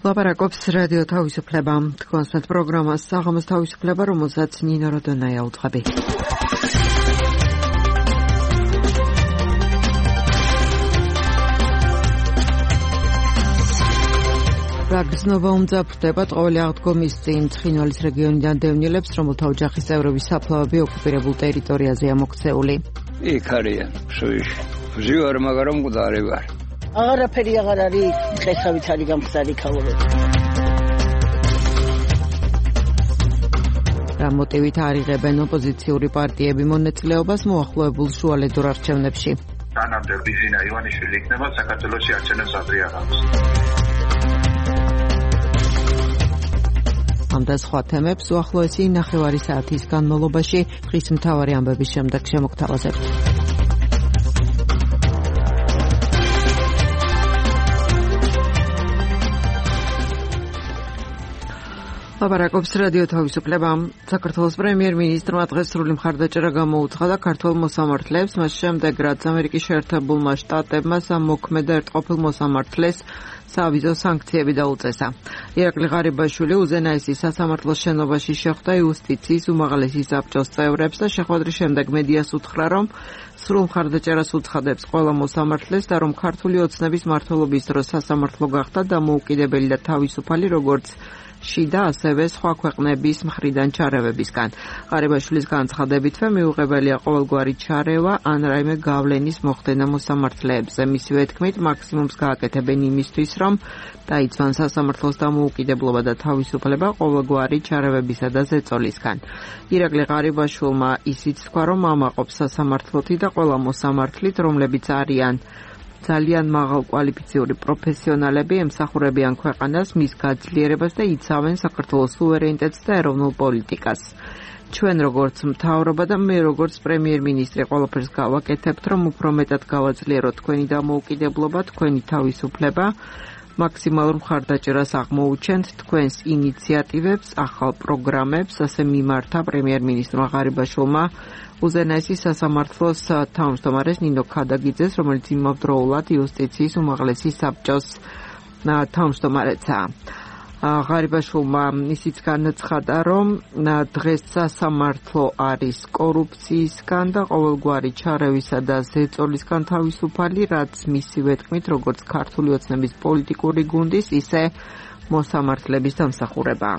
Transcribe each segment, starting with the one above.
ლაპარაკობს რადიო თავისუფლება. თქვენს პროგრამას საღამოს თავისუფლება, რომელსაც ნინო როდონაია უძღვები. რაგზნობა უმძაფრდება ყოველი აღდგომის წინ ცხინვალის რეგიონიდან დევნილებს, რომელთა ოჯახის წევრების საფლავები ოკუპირებულ ტერიტორიაზეა მოქცეული. იქ არიან, შუიში. ვზივარ, მაგრამ მკვდარი ვარ. აღარაფერი აღარ არის, დღესაც არის გამხდარი ქალობები. რა მოტივით არიღებენ ოპოზიციური პარტიები მონაწილეობას მოახლოებულ შუალედურ არჩევნებში? თანამდე ბიზინა ივანიშვილი იქნება საქართველოში არჩევნებს ადრე აღავს. ამ და სხვა თემებს უახლოესი ნახევარი საათის განმავლობაში დღის მთავარი ამბების შემდეგ შემოგთავაზებთ. ლაპარაკობს რადიო თავისუფლება. საქართველოს პრემიერ-მინისტრმა დღეს სრული მხარდაჭერა გამოუცხადა ქართველ მოსამართლეებს, მას შემდეგ რაც ამერიკის შეერთებულმა შტატებმა მოქმედ ერთყოფილ მოსამართლეს სავიზო სანქციები დაუწესა. ირაკლი ღარიბაშვილი უზენაესის სასამართლოს შენობაში შეხვდა იუსტიციის უმაღლესი საბჭოს წევრებს და შეხვედრის შემდეგ მედიას უთხრა, რომ სრულ მხარდაჭერას უცხადებს ყველა მოსამართლეს და რომ ქართული ოცნების მმართველობის დროს სასამართლო გახდა დამოუკიდებელი და თავისუფალი, როგორც შიდა, ასევე სხვა ქვეყნების მხრიდან ჩარევებისგან. ღარიბაშვილის განცხადებითვე მიუღებელია ყოველგვარი ჩარევა ან რაიმე გავლენის მოხდენა მოსამართლეებზე. მისივე თქმით, მაქსიმუმს გააკეთებენ იმისთვის, რომ დაიცვან სასამართლოს დამოუკიდებლობა და თავისუფლება ყოველგვარი ჩარევებისა და ზეწოლისგან. ირაკლი ღარიბაშვილმა ისიც თქვა, რომ ამაყობს სასამართლოთი და ყველა მოსამართლით, რომლებიც არიან ძალიან მაღალ კვალიფიციური პროფესიონალები, ემსახურებიან ქვეყანას, მის გაძლიერებას და იცავენ საქართველოს სუვერენიტეტს და ეროვნულ პოლიტიკას. ჩვენ როგორც მთავრობა და მე როგორც პრემიერ-მინისტრი ყველაფერს გავაკეთებთ, რომ უფრო მეტად გავაძლიეროთ თქვენი დამოუკიდებლობა, თქვენი თავისუფლება, მაქსიმალურ მხარდაჭერას აღმოუჩენთ თქვენს ინიციატივებს, ახალ პროგრამებს, ასე მიმართა პრემიერ-მინისტრმა ღარიბაშვილმა უზენაესის სასამართლოს თავმჯდომარეს ნინო ქადაგიძეს, რომელიც იმავდროულად იუსტიციის უმაღლესი საბჭოს თავმჯდომარეცაა. ღარიბაშვილმა ისიც განაცხადა, რომ დღეს სასამართლო არის კორუფციისგან და ყოველგვარი ჩარევისა და ზეწოლისგან თავისუფალი, რაც მისივე თქმით, როგორც ქართული ოცნების პოლიტიკური გუნდის, ისე მოსამართლების დამსახურებაა.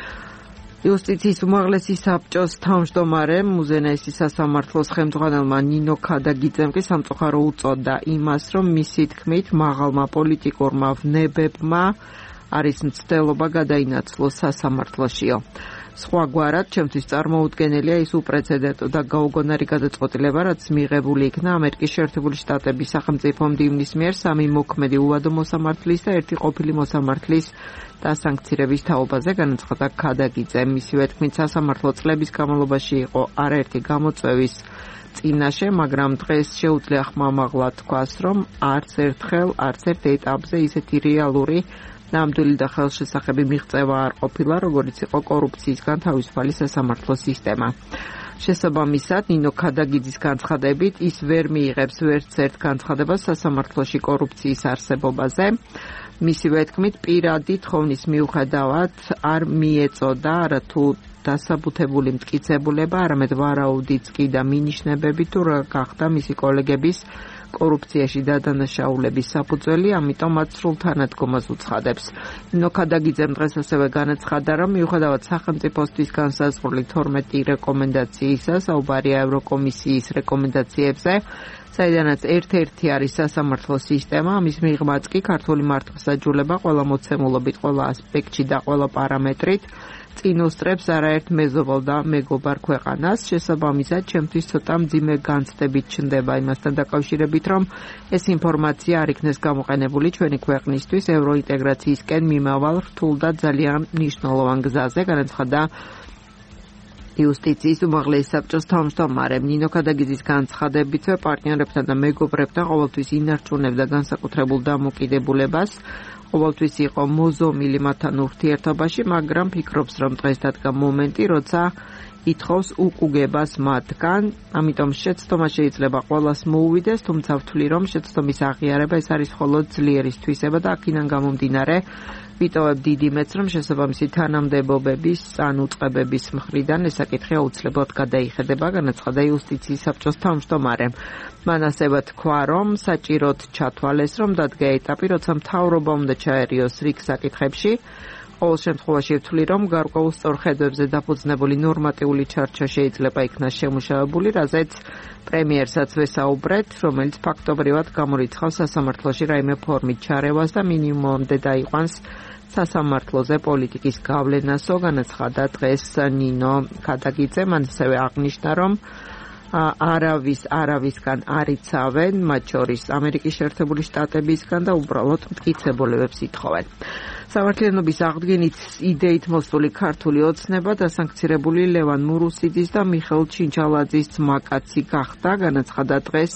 იუსტიციის უმაღლესი საბჭოს თავმჯდომარემ უზენაესის სასამართლოს ხელმძღვანელმა ნინო ქადაგიძემ კი სამწუხარო უწოდა იმას, რომ მისი თქმით მაღალმა პოლიტიკურმა ვნებებმა არის მცდელობა გადაინაცვლოს სასამართლოშიო. სხვაგვარად, ჩემთვის წარმოუდგენელია ის უპრეცედენტო და გაუგონარი გადაწყვეტილება, რაც მიღებული იქნა ამერიკის შეერთებული შტატების სახელმწიფო მდივნის მიერ სამი მოქმედი უვადო მოსამართლის და ერთი ყოფილი მოსამართლის დასანქცირების თაობაზე, განაცხადა ქადაგიძემ. მისივე თქმით, სასამართლო წლების განმავლობაში იყო არაერთი გამოწვევის წინაშე, მაგრამ დღეს შეუძლია ხმამაღლა თქვას, რომ არც ერთხელ, არც ერთ ეტაპზე ისეთი რეალური ნამდვილი და ხელშესახები მიღწევა არ ყოფილა, როგორც იყო კორუფციისგან თავისუფალი სასამართლო სისტემა. შესაბამისად, ნინო ქადაგიძის განცხადებით, ის ვერ მიიღებს ვერც ერთ განცხადებას სასამართლოში კორუფციის არსებობაზე. მისივე თქმით, პირადი თხოვნის მიუხედავად არ მიეწოდა არათუ დასაბუთებული მტკიცებულება, არამედ ვარაუდიც კი და მინიშნებები თუ რა გახდა მისი კოლეგების კორუფციაში დადანაშაულების საფუძველი, ამიტომ მათ სრულ თანადგომას უცხადებს. ნინო ქადაგიძემ დღეს ასევე განაცხადა, რომ მიუხედავად სახელმწიფოსთვის განსაზღვრული 12 რეკომენდაციისა, საუბარია ევროკომისიის რეკომენდაციებზე, საიდანაც ერთ-ერთი არის სასამართლო სისტემა, ამის მიღმაც კი ქართული მართლმსაჯულება ყველა მოცემულობით, ყველა ასპექტში და ყველა პარამეტრით წინ უსწრებს არაერთ მეზობელ და მეგობარ ქვეყანას. შესაბამისად, ჩემთვის ცოტა მძიმე განცდებით ჩნდება იმასთან დაკავშირებით, რომ ეს ინფორმაცია არ იქნეს გამოყენებული ჩვენი ქვეყნისთვის ევროინტეგრაციისკენ მიმავალ რთულ და ძალიან მნიშვნელოვან გზაზე, განაცხადა იუსტიციის უმაღლესი საბჭოს თავმჯდომარემ. ნინო ქადაგიძის განცხადებითვე პარტნიორებთან და მეგობრებთან ყოველთვის ინარჩუნებდა განსაკუთრებულ დამოკიდებულებას, ყოველთვის იყო მოზომილი მათთან ურთიერთობაში, მაგრამ ფიქრობს, რომ დღეს დადგა მომენტი, როცა ითხოვს უკუგებას მათგან, ამიტომ შეცდომა შეიძლება ყველას მოუვიდეს, თუმცა ვთვლი, რომ შეცდომის აღიარება ეს არის მხოლოდ ძლიერის თვისება და აქედან გამომდინარე ვიტოვებ დიდ იმედს, რომ შესაბამისი თანამდებობების ან უწყებების მხრიდან ეს საკითხი აუცილებლად გადაიხედება, განაცხადა იუსტიციის საბჭოს თავმჯდომარემ. მან ასევე თქვა, რომ საჭიროდ ჩათვალეს, რომ დადგა ეტაპი, როცა მთავრობა უნდა ჩაერიოს რიგ საკითხებში. ყოველ შემთხვევაში ვთვლი, რომ გარკვეულ სწორ ხედვებზე დაფუძნებული ნორმატიული ჩარჩა შეიძლება იქნას შემუშავებული, რაზეც პრემიერსაც ვესაუბრეთ, რომელიც ფაქტობრივად გამორიცხავს სასამართლოში რაიმე ფორმით ჩარევას და მინიმუმამდე დაიყვანს სასამართლოზე პოლიტიკის გავლენასო, განაცხადა დღეს ნინო ქადაგიძე. მან ასევე აღნიშნა, რომ არავისგან არ იცავენ, მათ შორის ამერიკის შეერთებული შტატებისგან და უბრალოდ მტკიცებულებებს ითხოვენ. სამართლიანობის აღდგენით იდეით მოსული ქართული ოცნება დასანქცირებული ლევან მურუსიძის და მიხეილ ჩინჩალაძის ძმაკაცი გახდა, განაცხადა დღეს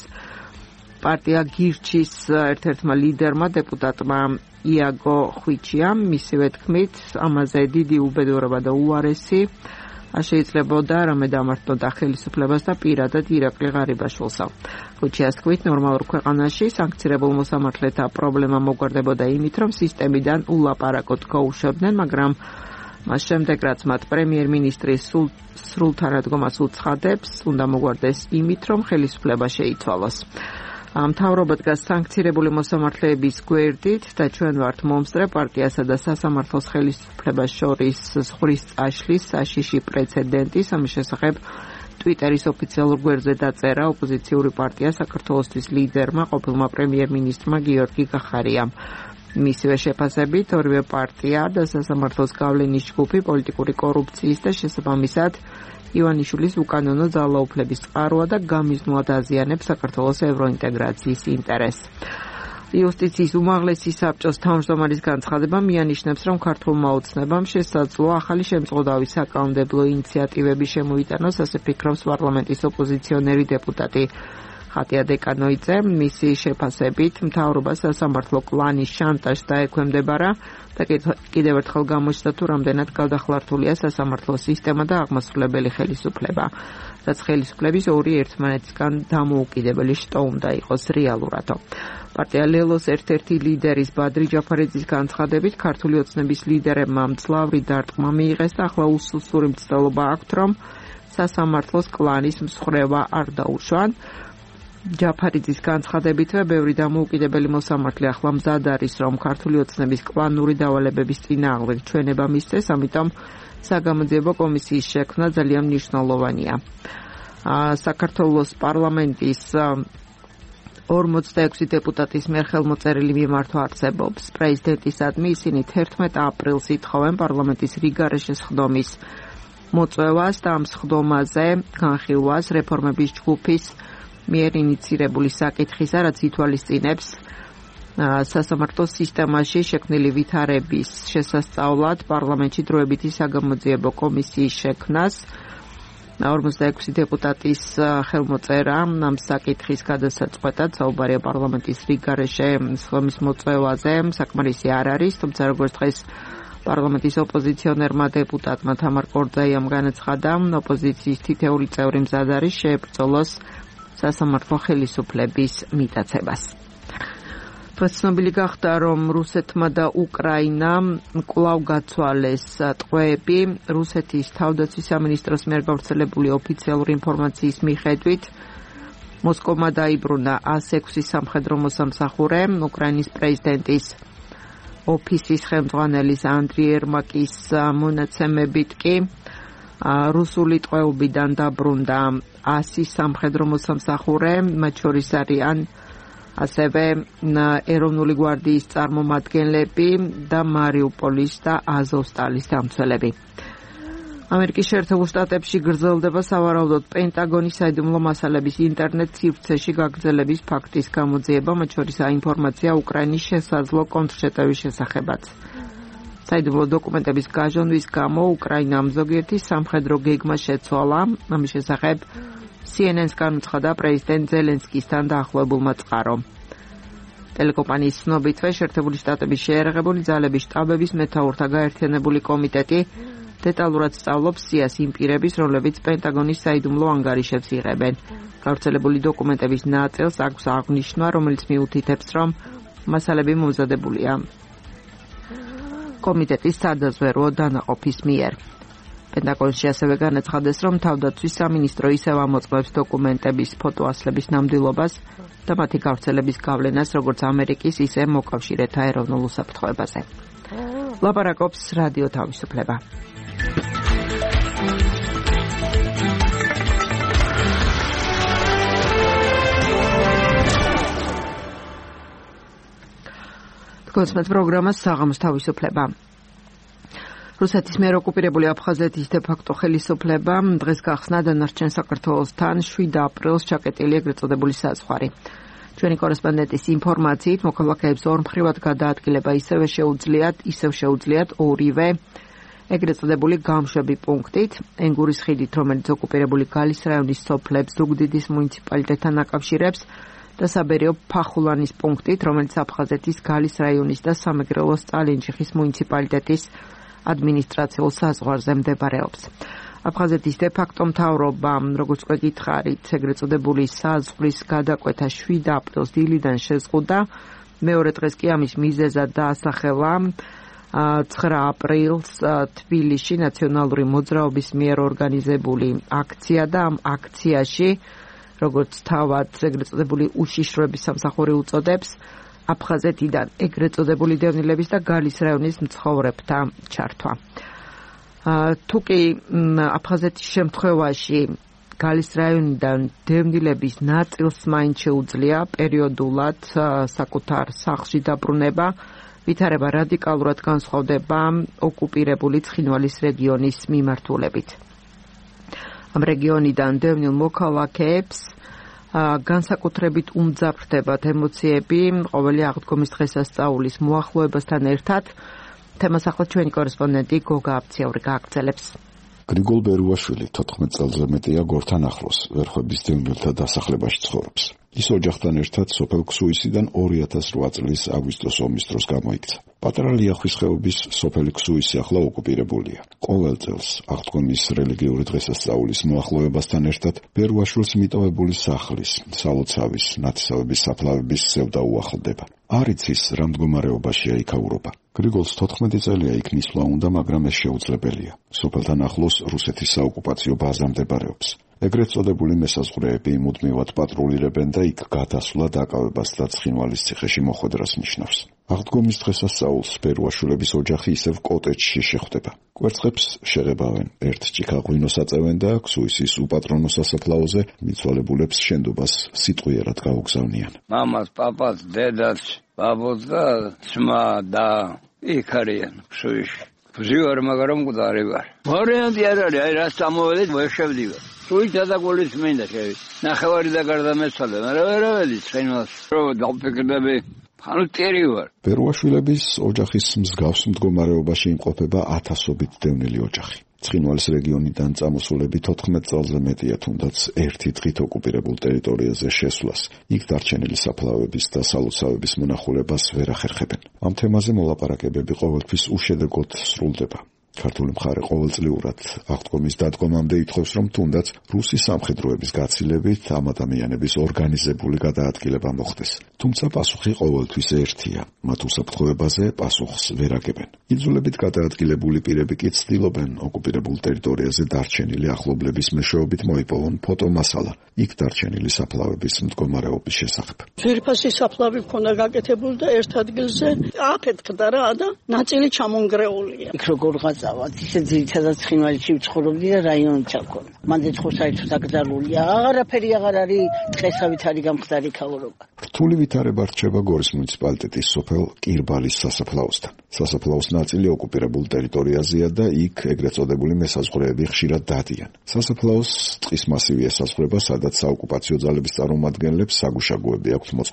პარტია გირჩის ერთ-ერთმა ლიდერმა დეპუტატმა იაგო ხვიჩიამ. მისივე თქმით, ამაზე დიდი უბედურება და უარესი შეიძლებოდა რამე დამართნოდა ხელისუფლებას და პირადად ირაკლი ღარიბაშვილსა. ხვიჩიას თქმით, ნორმალურ ქვეყანაში სანქცირებულ მოსამართლეთა პრობლემა მოგვარდებოდა იმით, რომ სისტემიდან ულაპარაკოდ გაუშვებდნენ, მაგრამ მას შემდეგ, რაც მათ პრემიერ-მინისტრის სრულთან ადგომას უცხადებს, უნდა მოგვარდეს იმით, რომ ხელისუფლება შეიცვალოს. მთავრობა დგას სანქცირებული მოსამართლეების გვერდით და ჩვენ ვართ მომსწრე პარტიასა და სასამართლოს ხელისუფლებას შორის ზღვრის წაშლის საშიში პრეცედენტის. ამის შესახებ ტვიტერის ოფიციალურ გვერდზე დაწერა ოპოზიციური პარტია საქართველოსთვის ლიდერმა, ყოფილმა პრემიერ-მინისტრმა გიორგი გახარიამ. მისივე შეფასებით, ორივე პარტია და სასამართლოს გავლენის ჯგუფი პოლიტიკური კორუფციის და შესაბამისად ივანიშვილის უკანონო ძალაუფლების წყაროა და გამიზნულად აზიანებს საქართველოს ევროინტეგრაციის ინტერესს. იუსტიციის უმაღლესი საბჭოს თავმჯდომარის განცხადება მიანიშნებს, რომ ქართულმა ოცნებამ შესაძლოა ახალი შემწყუდავი საკანონმდებლო ინიციატივები შემოიტანოს, ასე ფიქრობს პარლამენტის ოპოზიციონერი დეპუტატი ხატია დეკანოიძე. მისი შეფასებით, მთავრობა სასამართლო კლანის შანტაჟს დაექვემდებარა და კიდევ ერთხელ გამოჩნდა თუ რამდენად გადახლართულია სასამართლო სისტემა და აღმასრულებელი ხელისუფლება, რაც ხელისუფლების ორი ერთმანეთისგან დამოუკიდებელი შტო უნდა იყოს რეალურადო. პარტია ლელოს ერთ-ერთი ლიდერის ბადრი ჯაფარიძის განცხადებით, ქართული ოცნების ლიდერებმა მძლავრი დარტყმა მიიღეს და ახლა უსუსური მცდელობა აქვთ, რომ სასამართლოს კლანის მსხრევა არ დაუშვან. ჯაფარიძის განცხადებითვე, ბევრი დამოუკიდებელი მოსამართლე ახლა მზად არის, რომ ქართული ოცნების კლანური დავალებების წინააღმდეგ ჩვენება მისცეს, ამიტომ საგამოძიებო კომისიის შექმნა ძალიან მნიშვნელოვანია. საქართველოს პარლამენტის 46 დეპუტატის მიერ ხელმოწერილი მიმართვა არსებობს. პრეზიდენტისადმი ისინი 11 აპრილს ითხოვენ პარლამენტის რიგარეშე სხდომის მოწვევას და ამ სხდომაზე განხილვას რეფორმების ჯგუფის მიერ ინიცირებული საკითხისა, რაც ითვალისწინებს სასამართლო სისტემაში შექმნილი ვითარების შესასწავლად პარლამენტში დროებითი საგამოძიებო კომისიის შექმნას. 46 დეპუტატის ხელმოწერა ამ საკითხის გადასაწყვეტად საუბარია პარლამენტის რიგარეშე სხდომის მოწვევაზე, საკმარისი არ არის, თუმცა როგორც დღეს პარლამენტის ოპოზიციონერმა დეპუტატმა თამარ კორძაიამ განაცხადა, ოპოზიციის თითეული წევრი მზად არის შეებრძოლოს სასამართლო ხელისუფლების მიტაცებას. დღეს ცნობილი გახდა, რომ რუსეთმა და უკრაინამ კვლავ გაცვალეს ტყვეები. რუსეთის თავდაცვის სამინისტროს მიერ გავრცელებული ოფიციალური ინფორმაციის მიხედვით, მოსკოვმა დაიბრუნა 106 სამხედრო მოსამსახურე. უკრაინის პრეზიდენტის ოფისის ხელმძღვანელის ანდრიი ერმაკის მონაცემებით კი რუსული ტყვეობიდან დაბრუნდა 100 სამხედრო მოსამსახურე, მათ შორის არიან ასევე ეროვნული გვარდიის წარმომადგენლები და მარიუპოლის და აზოვსტალის დამცველები. ამერიკის შეერთებულ შტატებში გრძელდება სავარაუდოდ პენტაგონის საიდუმლო მასალების ინტერნეტ სივრცეში გაგრძელების ფაქტის გამოძიება, მათ შორისაა ინფორმაცია უკრაინის შესაძლო კონტრშეტევის შესახებაც. საიდუმლო დოკუმენტების გაჟონვის გამო უკრაინამ ზოგიერთი სამხედრო გეგმა შეცვალა. ამის შესახებ CNN-ს განუცხადა პრეზიდენტ ზელენსკისთან დაახლოებულმა წყარო. ტელეკომპანიის ცნობითვე, შეერთებული შტატების შეიარაღებული ძალების შტაბების მეთაურთა გაერთიანებული კომიტეტი დეტალურად სწავლობს სიას იმ პირების, რომლებიც პენტაგონის საიდუმლო ანგარიშებს იღებენ. გავრცელებული დოკუმენტების ნაწილს აქვს აღნიშნვა, რომელიც მიუთითებს, რომ მასალები მომზადებულია კომიტეტის სადაზვერვო დანაყოფის მიერ. პენტაგონში ასევე განაცხადეს, რომ თავდაცვის სამინისტრო ისევ ამოწმებს დოკუმენტების ფოტოასლების ნამდვილობას და მათი გავრცელების გავლენას როგორც ამერიკის, ისე მოკავშირეთა ეროვნულ უსაფრთხოებაზე. ლაპარაკობს რადიო თავისუფლება. კონსმეთ პროგრამას საღამოს თავისუფლება. რუსეთის მიერ ოკუპირებული აფხაზეთის დე-ფაქტო ხელისუფლება დღეს გახსნა დანარჩენ საქართველოსთან 7 აპრილს ჩაკეტილი ეგრეთ წოდებული საზღვარი. ჩვენი კორესპონდენტის ინფორმაციით, მოქალაქეებს ორმხრივად გადაადგილება ისევ შეუძლიათ ორივე ეგრეთ წოდებული გამშვები პუნქტით, ენგურის ხიდით, რომელიც ოკუპირებული გალის რაიონის სოფლებს ზუგდიდის მუნიციპალიტეტთან აკავშირებს და საბერიო ფახულანის პუნქტით, რომელიც აფხაზეთის გალის რაიონის და სამეგრელოს წალენჯიხის მუნიციპალიტეტის ადმინისტრაციულ საზღვარზე მდებარეობს. აფხაზეთის დე-ფაქტო მთავრობა, როგორც უკვე გითხარით, ეგრეთ წოდებული საზღვრის გადაკვეთა 7 აპრილს დილიდან შეზღუდა. მეორე დღეს კი ამის მიზეზად დაასახელა 9 აპრილს თბილისში ნაციონალური მოძრაობის მიერ ორგანიზებული აქცია და ამ აქციაში, როგორც თავად ეგრეთ წოდებული უშიშროების სამსახური უწოდებს, აფხაზეთიდან ეგრეთ წოდებული დევნილების და გალის რაიონის მცხოვრებთა ჩართვა. თუკი აფხაზეთის შემთხვევაში გალის რაიონიდან დევნილების ნაწილს მაინც შეუძლია პერიოდულად საკუთარ სახლში დაბრუნება, ვითარება რადიკალურად განსხვავდება ოკუპირებული ცხინვალის რეგიონის მიმართულებით. ამ რეგიონიდან დევნილ მოქალაქეებს განსაკუთრებით უმძაფრდებათ ემოციები ყოველი აღდგომის დღესასწაულის მოახლოებასთან ერთად. თემას ახლა ჩვენი კორესპონდენტი გოგა აბციური გააგრძელებს. გრიგოლ ბერუაშვილი 14 წელზე მეტია გორთან ახლოს ვერხვების დევნილთა დასახლებაში ცხოვრობს. ის ოჯახთან ერთად სოფელ ქსუისიდან 2008 წლის აგვისტოს ომის დროს გამოიქცა. პატარა ლიახვის ხეობის სოფელი ქსუისი ახლა ოკუპირებულია. ყოველ წელს აღდგომის რელიგიური დღესასწაულის მოახლოებასთან ერთად ბერუაშვილს მიტოვებული სახლის, სალოცავის, ნათესავების საფლავების სევდა უახლდება. არ იცის რა მდგომარეობაშია იქაურობა. გრიგოლს 14 წელია იქ მისვლა უნდა, მაგრამ ეს შეუძლებელია. სოფელთან ახლოს რუსეთის საოკუპაციო ბაზა მდებარეობს. ეგრეთ წოდებული მესაზღვრეები მუდმივად პატრულირებენ და იქ გადასვლა დაკავებას და ცხინვალის ციხეში მოხვედრას ნიშნავს. აღდგომის დღესასწაულს ბერუაშვილების ოჯახი ისევ კოტეჯში შეხვდება. კვერცხებს შეღებავენ, ერთ ჭიქაღვინოს აწევენ და ქსუისის უპატრონო სასაფლაოზე მიცვალებულებს შენდობას სიტყვიერად გაუგზავნიან. მამას, პაპას, დედას, ბაბოს და ძმა და იქ არიან ქსუისში. ვზივარ, მაგრამ მკვდარი ვარ. ვარიანტი არ არის, აი რას წამოველით ვეშევდივარ. სუიცა და გულის მინდა შევი. ნახევარი და გარდა მეცვალე, მაგრამ ვერაველი ცხინვალს. რო დავფიქრდები ხანუტერი ვარ. ბერუაშვილების ოჯახის მსგავს მდგომარეობაში იმყოფება ათასობით დევნილი ოჯახი. ცხინვალის რეგიონიდან წამოსულები 14 წელზე მეტია თუნდაც ერთი დღით ოკუპირებულ ტერიტორიაზე შესვლას. იქ დარჩენილი საფლავების და სალოცავების მონახულებას ვერ ახერხებენ. ამ თემაზე მოლაპარაკებები ყოველთვის უშედეგოდ სრულდება. ქართული მხარე ყოველწლიურად აღდგომის დადგომამდე ითხოვს, რომ თუნდაც რუსი სამხედროების გაცილებით ამ ადამიანების ორგანიზებული გადაადგილება მოხდეს. თუმცა პასუხი ყოველთვის ერთია. მათ უსაფრთხოებაზე პასუხს ვერ აგებენ. იძულებით გადაადგილებული პირები კი ცდილობენ ოკუპირებულ ტერიტორიაზე დარჩენილი ახლობლების მეშვეობით მოიპოვონ ფოტომასალა იქ დარჩენილი საფლავების მდგომარეობის შესახებ. ძვირფასი საფლავი მქონდა გაკეთებული და ერთ ადგილზე აფეთქდა რა და ნაწილი ჩამონგრეულია. იქ როგორ გავავად, ისე ძირითადად ცხინვალში ვცხოვრობდი და რაიონი ჩაქონა. მანდ ხო საერთოდ აკრძალულია, აღარაფერი აღარ არის, დღესავით არის გამხდარი ქაურობა. რთული ვითარება რჩება გორის მუნიციპალიტეტის სოფელ კირბალის სასაფლაოსთან. სასაფლაოს ნაწილი ოკუპირებულ ტერიტორიაზეა და იქ ეგრეთ წოდებული მესაზღვრეები ხშირად დადიან. სასაფლაოს ტყის მასივი ესაზღვრება, სადაც საოკუპაციო ძალების წარმომადგენლებს საგუშაგოები აქვთ მოწყობილი.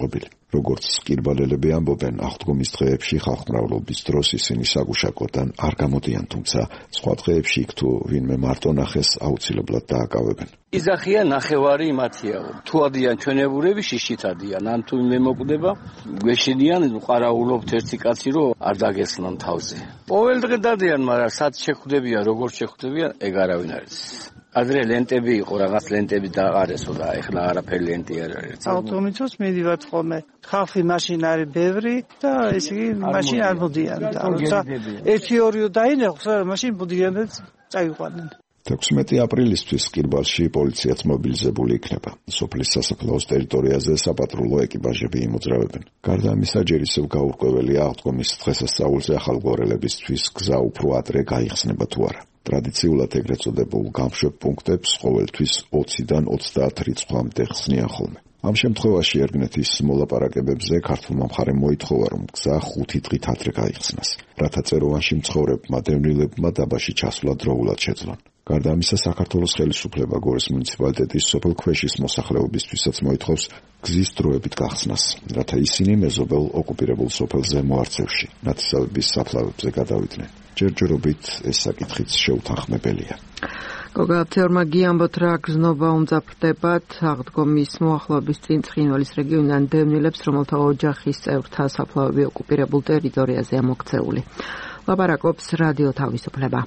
როგორც სკირბალელები ამბობენ, აღდგომის დღეებში ხალხმრავლობის დროს ისინი საგუშაგოდან არ გამოდიან, თუმცა სხვა დღეებში იქ თუ ვინმე მარტო ნახეს, აუცილებლად დააკავებენ. იზახია ნახევარი იმათია. თუ ადიან ჩვენებურები შიშით ადიან, ან თუ მე მოკვდება, გვეშინიან, ყარაულობთ ერთი კაცი რომ არ დაგესნან თავზე. ყოველ დღე დადიან, მაგრამ სად შეხვდებიან, როგორ შეხვდებიან, ეგ არავინ არ იცის. ადრე ლენტები იყო, რაღაც ლენტები დააღარესო და ეხლა არაფერი ლენტი არ არის. ავტომიცოს მიდივართ ხოლმე. ხალხი მაშინ არის ბევრი და ესე იგი მაშინ არ მოდიან და როცა 1-2 დაინახოს, მაშინ მოდიან და წაიყვანენ. 16 აპრილისთვის სკირბალში პოლიციაც მობილიზებული იქნება. სოფლის სასაფლაოს ტერიტორიაზე საპატრულო ეკიპაჟები იმოძრავებენ. გარდა ამისა, ჯერ ისევ გაურკვეველია აღდგომის დღესასწაულზე ახალგორელებისთვის გზა უფრო ადრე გაიხსნება თუ არა. ტრადიციულად ეგრეთ წოდებულ გამშვებ პუნქტებს ყოველთვის 20-დან 30 რიცხვამდე ხსნიან ხოლმე. ამ შემთხვევაში ერგნეთის მოლაპარაკებებზე ქართულმა მხარემ მოითხოვა, რომ გზა 5 დღით ადრე გაიხსნას, რათა წეროვანში მცხოვრებმა დევნილებმა დაბაში ჩასვლა დროულად შეძლონ. გარდა ამისა, საქართველოს ხელისუფლება გორის მუნიციპალიტეტის სოფელ ქვეშის მოსახლეობისთვისაც მოითხოვს გზის დროებით გახსნას, რათა ისინი მეზობელ ოკუპირებულ სოფელზე მოარწევში, ნათესავების საფლავებზე გადავიდნენ. ჯერჯერობით ეს საკითხიც შეუთანხმებელია. გოგაბთეორმა გიამბოთ, რა გზნობა უმძაფრდებათ აღდგომის მოახლოების წინ ცხინვალის რეგიონიდან დევნილებს, რომელთა ოჯახის წევრთა საფლავები ოკუპირებულ ტერიტორიაზეა მოქცეული. ლაპარაკობს რადიო თავისუფლება.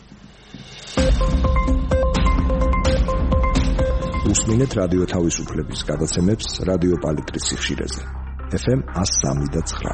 უსმინეთ რადიო თავისუფლების გადაცემებს რადიო პალიტრის სიხშირეზე. FM 103.9.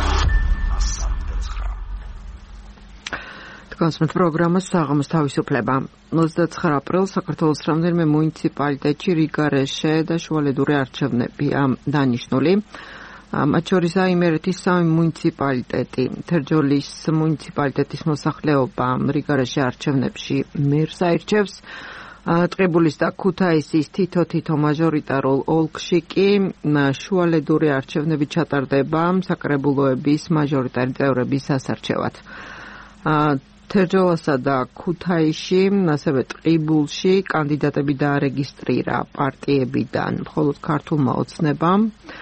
კონსმეთ პროგრამა საღამოს თავისუფლება. 29 აპრილს საქართველოს რამდენიმე მუნიციპალიტეტში რიგარეშე და შუალედური არჩევნებია დანიშნული. მათ შორისაა იმერეთის 3 მუნიციპალიტეტი. თერჯოლის მუნიციპალიტეტის მოსახლეობა რიგარეშე არჩევნებში მერს აირჩევს. ტყიბულის და ქუთაისის თითო მაჟორიტარულ ოლქში კი შუალედური არჩევნები ჩატარდება საკრებულოების მაჟორიტარი წევრების ასარჩევად. თერჯოლასა და ქუთაისში, ასევე ტყიბულში კანდიდატები დაარეგისტრირა პარტიებიდან მხოლოდ ქართულმა ოცნებამ.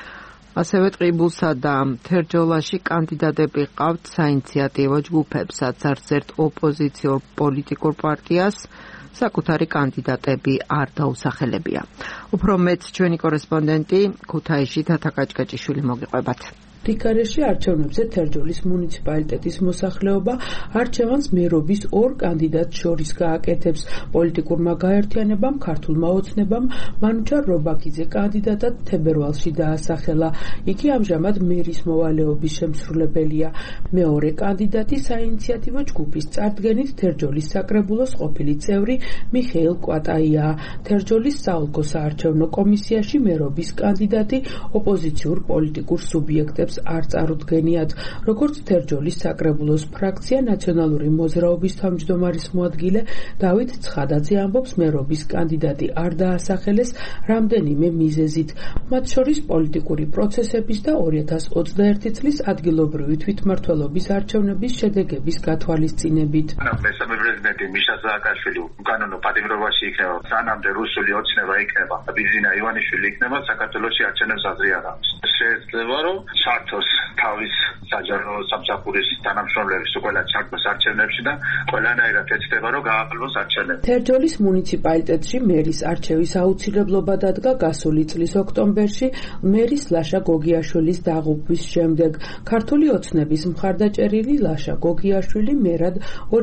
ასევე ტყიბულსა და თერჯოლაში კანდიდატები ყავთ საინიციატივო ჯგუფებსაც, არც ერთ ოპოზიციურ პოლიტიკურ პარტიას საკუთარი კანდიდატები არ დაუსახელებია. უფრო მეც ჩვენი კორესპონდენტი ქუთაისში თათა კაჭკაჭიშვილი მოგიყვებათ. რიგარეშე არჩევნებზე თერჯოლის მუნიციპალიტეტის მოსახლეობა არჩევანს მერობის 2 კანდიდატს შორის გააკეთებს. პოლიტიკურმა გაერთიანებამ ქართულმა ოცნებამ მანუჩარ რობაქიძე კანდიდატად თებერვალში დაასახელა. იგი ამჟამად მერის მოვალეობის შემსრულებელია. მეორე კანდიდატი საინიციატივო ჯგუფის წარდგენით თერჯოლის საკრებულოს ყოფილი წევრი მიხეილ კვატაია. თერჯოლის საოლქო საარჩევნო კომისიაში მერობის კანდიდატი ოპოზიციურ პოლიტიკურ სუბიექტებს არ წარუდგენიათ. როგორც თერჯოლის საკრებულოს ფრაქცია ნაციონალური მოძრაობის თავმჯდომარის მოადგილე დავით ცხადაძე ამბობს, მერობის კანდიდატი არ დაასახელეს რამდენიმე მიზეზით, მათ შორის პოლიტიკური პროცესების და 2021 წლის ადგილობრივი თვითმმართველობის არჩევნების შედეგების გათვალისწინებით. მესამე პრეზიდენტი მიშა სააკაშვილი უკანონო პატიმრობაში იქნება, სანამდე რუსული ოცნება იქნება, ბიზინა ივანიშვილი იქნება, საქართველოში არჩევნებს აზრი არ აქვს. შეიძლება რომ ჩართოს თავის საჯარო სამსახურის თანამშრომლების ყველა ჩართოს არჩევნებში და ყველანაირად ეცდება რომ გააყალბოს არჩევნები. თერჯოლის მუნიციპალიტეტში მერის არჩევის აუცილებლობა დადგა გასული წლის ოქტომბერში მერის ლაშა გოგიაშვილის დაღუპვის შემდეგ. ქართული ოცნების მხარდაჭერილი ლაშა გოგიაშვილი მერად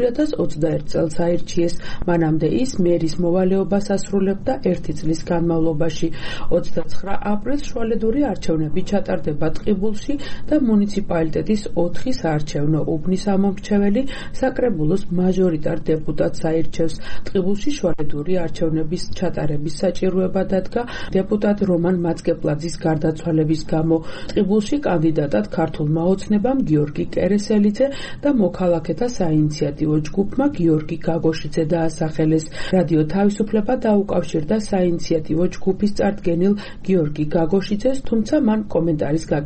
2021 წელს აირჩიეს. მანამდე ის მერის მოვალეობას ასრულებდა 1 წლის განმავლობაში. 29 აპრილს შუალედური არჩევნები ჩატარდება ტყიბულში და მუნიციპალიტეტის 4 საარჩევნო უბნის ამომრჩეველი საკრებულოს მაჟორიტარ დეპუტატს აირჩევს. ტყიბულში შუალედური არჩევნების ჩატარების საჭიროება დადგა დეპუტატ რომან მაცკეპლაძის გარდაცვალების გამო. ტყიბულში კანდიდატად ქართულმა ოცნებამ გიორგი კერესელიძე და მოქალაქეთა საინიციატივო ჯგუფმა გიორგი გაგოშიძე დაასახელეს. რადიო თავისუფლება დაუკავშირდა საინიციატივო ჯგუფის წარდგენილ გიორგი გაგოშიძეს, თუმცა მან კომენტარის გაკეთება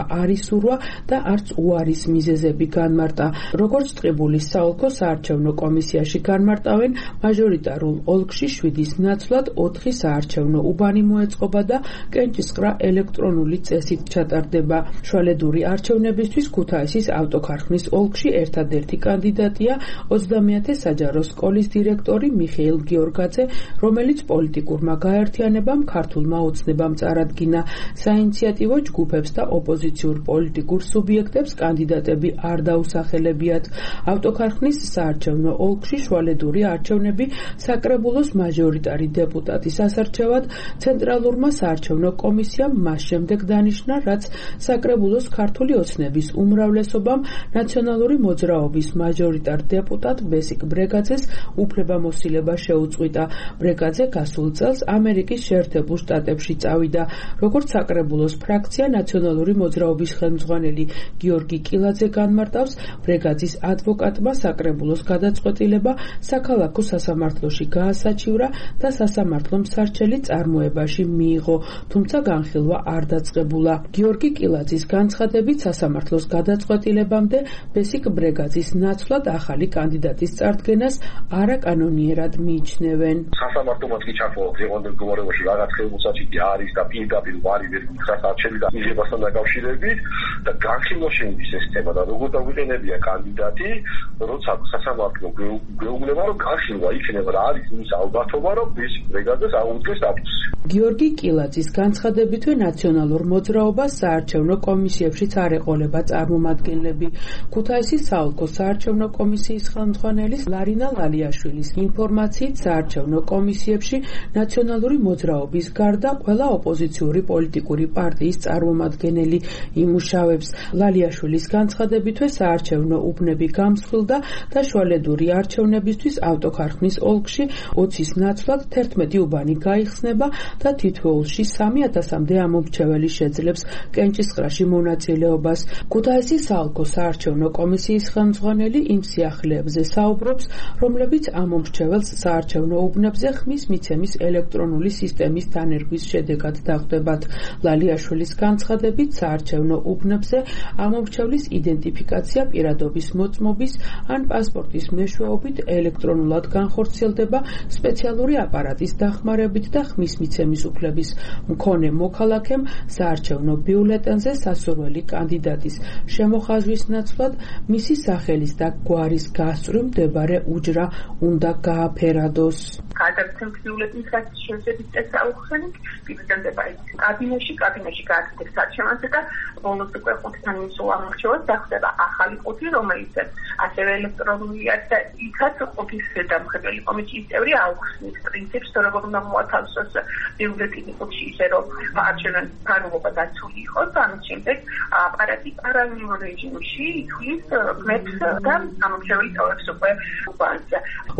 არისურვა და არც უარის მიზეზები განმარტა. როგორც ტყიბულის საოლქო საარჩევნო კომისიაში განმარტავენ, მაჟორიტარულ ოლქში 7-ის ნაცვლად 4 საარჩევნო უბანი მოეწყობა და კენჭისყრა ელექტრონული წესით ჩატარდება. შუალედური არჩევნებისთვის ქუთაისის ავტოქარხნის ოლქში ერთადერთი კანდიდატია 30-ე საჯარო სკოლის დირექტორი მიხეილ გიორგაძე, რომელიც პოლიტიკურმა გაერთიანებამ ქართულმა ოცნებამ წარადგინა. საინიციატივო ჯგუფებს და ოპოზიციურ პოლიტიკურ სუბიექტებს კანდიდატები არ დაუსახელებიათ. ავტოქარხნის საარჩევნო ოლქში შუალედური არჩევნები საკრებულოს მაჟორიტარი დეპუტატის ასარჩევად ცენტრალურმა საარჩევნო კომისიამ მას შემდეგ დანიშნა, რაც საკრებულოს ქართული ოცნების უმრავლესობამ ნაციონალური მოძრაობის მაჟორიტარ დეპუტატ ბესიკ ბრეგაძეს უფლებამოსილება შეუწყვიტა. ბრეგაძე გასულ წელს ამერიკის შეერთებულ შტატებში წავიდა. როგორც საკრებულოს ფრაქცია ნაციონალური მოძრაობის ხელმძღვანელი გიორგი კილაძე განმარტავს, ბრეგაძის ადვოკატმა საკრებულოს გადაწყვეტილება საქალაქო სასამართლოში გაასაჩივრა და სასამართლომ სარჩელი წარმოებაში მიიღო, თუმცა განხილვა არ დაწყებულა. გიორგი კილაძის განცხადებით, სასამართლოს გადაწყვეტილებამდე ბესიკ ბრეგაძის ნაცვლად ახალი კანდიდატის წარდგენას არაკანონიერად მიიჩნევენ. სასამართლოც კი ჩახვალ ზეღონდელ მდგომარეობაში რაღაც ხელმოსაჩინი არის და პირდაპირ ვარი ვერ მითხრას არჩევი და მიღებასთან დაკავშირებით და განხილვა შეუდის ეს თემა და როგორ დაგვიყენებია კანდიდატი, როცა სასამართლო გვეუბნება, რომ განხილვა იქნება და არის ის ალბათობა, რომ ბესიკ ბრეგაძეს აუდგეს სტატუსი. გიორგი კილაძის განცხადებითვე ნაციონალურ მოძრაობას საარჩევნო კომისიებშიც არ ეყოლება წარმომადგენლები. ქუთაისის საოლქო საარჩევნო კომისიის ხელმძღვანელის ლარინა ლალიაშვილის ინფორმაციით, საარჩევნო კომისიებში ნაციონალური მოძრაობის გარდა ყველა ოპოზიციური პოლიტიკური პარტიის წარმომადგენელი იმუშავებს. ლალიაშვილის განცხადებითვე საარჩევნო უბნები გამსხვილდა და შუალედური არჩევნებისთვის ავტოქარხნის ოლქში 20-ის ნაცვლად 11 უბანი გაიხსნება და თითოეულში 3000-მდე ამომრჩეველი შეძლებს კენჭისყრაში მონაწილეობას. ქუთაისის საოლქო საარჩევნო კომისიის ხელმძღვანელი იმ სიახლეებზე საუბრობს, რომლებიც ამომრჩეველს საარჩევნო უბნებზე ხმის მიცემის ელექტრონული სისტემის დანერგვის შედეგად დახვდებათ. ლალიაშვილის განცხადებით, საარჩევნო უბნებზე ამომრჩევლის იდენტიფიკაცია პირადობის მოწმობის ან პასპორტის მეშვეობით ელექტრონულად განხორციელდება სპეციალური აპარატის დახმარებით და ხმის მიცემის უფლების მქონე მოქალაქემ საარჩევნო ბიულეტენზე სასურველი კანდიდატის შემოხაზვის ნაცვლად მისი სახელის და გვარის გასწვრივ მდებარე უჯრა უნდა გააფერადოს. გადაცემ ბიულეტენის გასცემის შესაძლებლობის წესაუხსენით პირდაპირ კაბინეტში გააკეთებს არჩევანზე და ბოლოს უკვე ხუთთან მისულ ამორჩევას დახვდება ახალი ყუთი, რომელიც ასევე ელექტრონულია და იქაც ყუთის დამხებელი კომისიის წევრი აუხსნის პრინციპს, როგორ უნდა მოათავსოს ბიულეტენი ყუთში, ისე რომ არჩევანის ფარულობა დაცული იყოს, ამის შემდეგ აპარატი პარალელურ რეჟიმში ითვლის ხმებს და ამორჩეველი ტოვებს უკვე უბანს.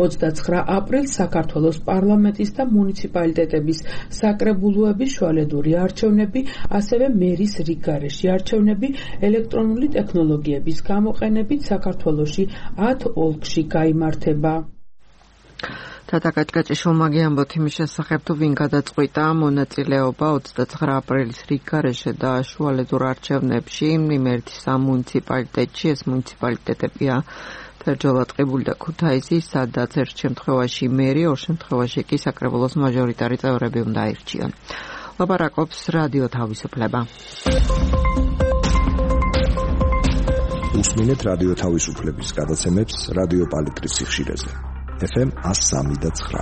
29 აპრილს საქართველოს პარლამენტის და მუნიციპალიტეტების საკრებულოების შუალედური არჩევნები, ასევე მერის რიგგარეშე არჩევნები ელექტრონული ტექნოლოგიების გამოყენებით საქართველოში 10 ოლქში გაიმართება. თათა კაჭკაჭიშვილმა გიამბოთ იმის შესახებ, თუ ვინ გადაწყვიტა მონაწილეობა 29 აპრილის რიგგარეშე და შუალედურ არჩევნებში იმერეთის მუნიციპალიტეტში. ეს მუნიციპალიტეტებია თერჯოლა, ტყიბული და ქუთაისი, სადაც ერთ შემთხვევაში მერი, ორ შემთხვევაში კი საკრებულოს მაჟორიტარი წევრები უნდა აირჩიონ. ლაპარაკობს რადიო თავისუფლება. უსმინეთ რადიო თავისუფლების გადაცემებს რადიო პალიტრის სიხშირეზე. FM 103.9.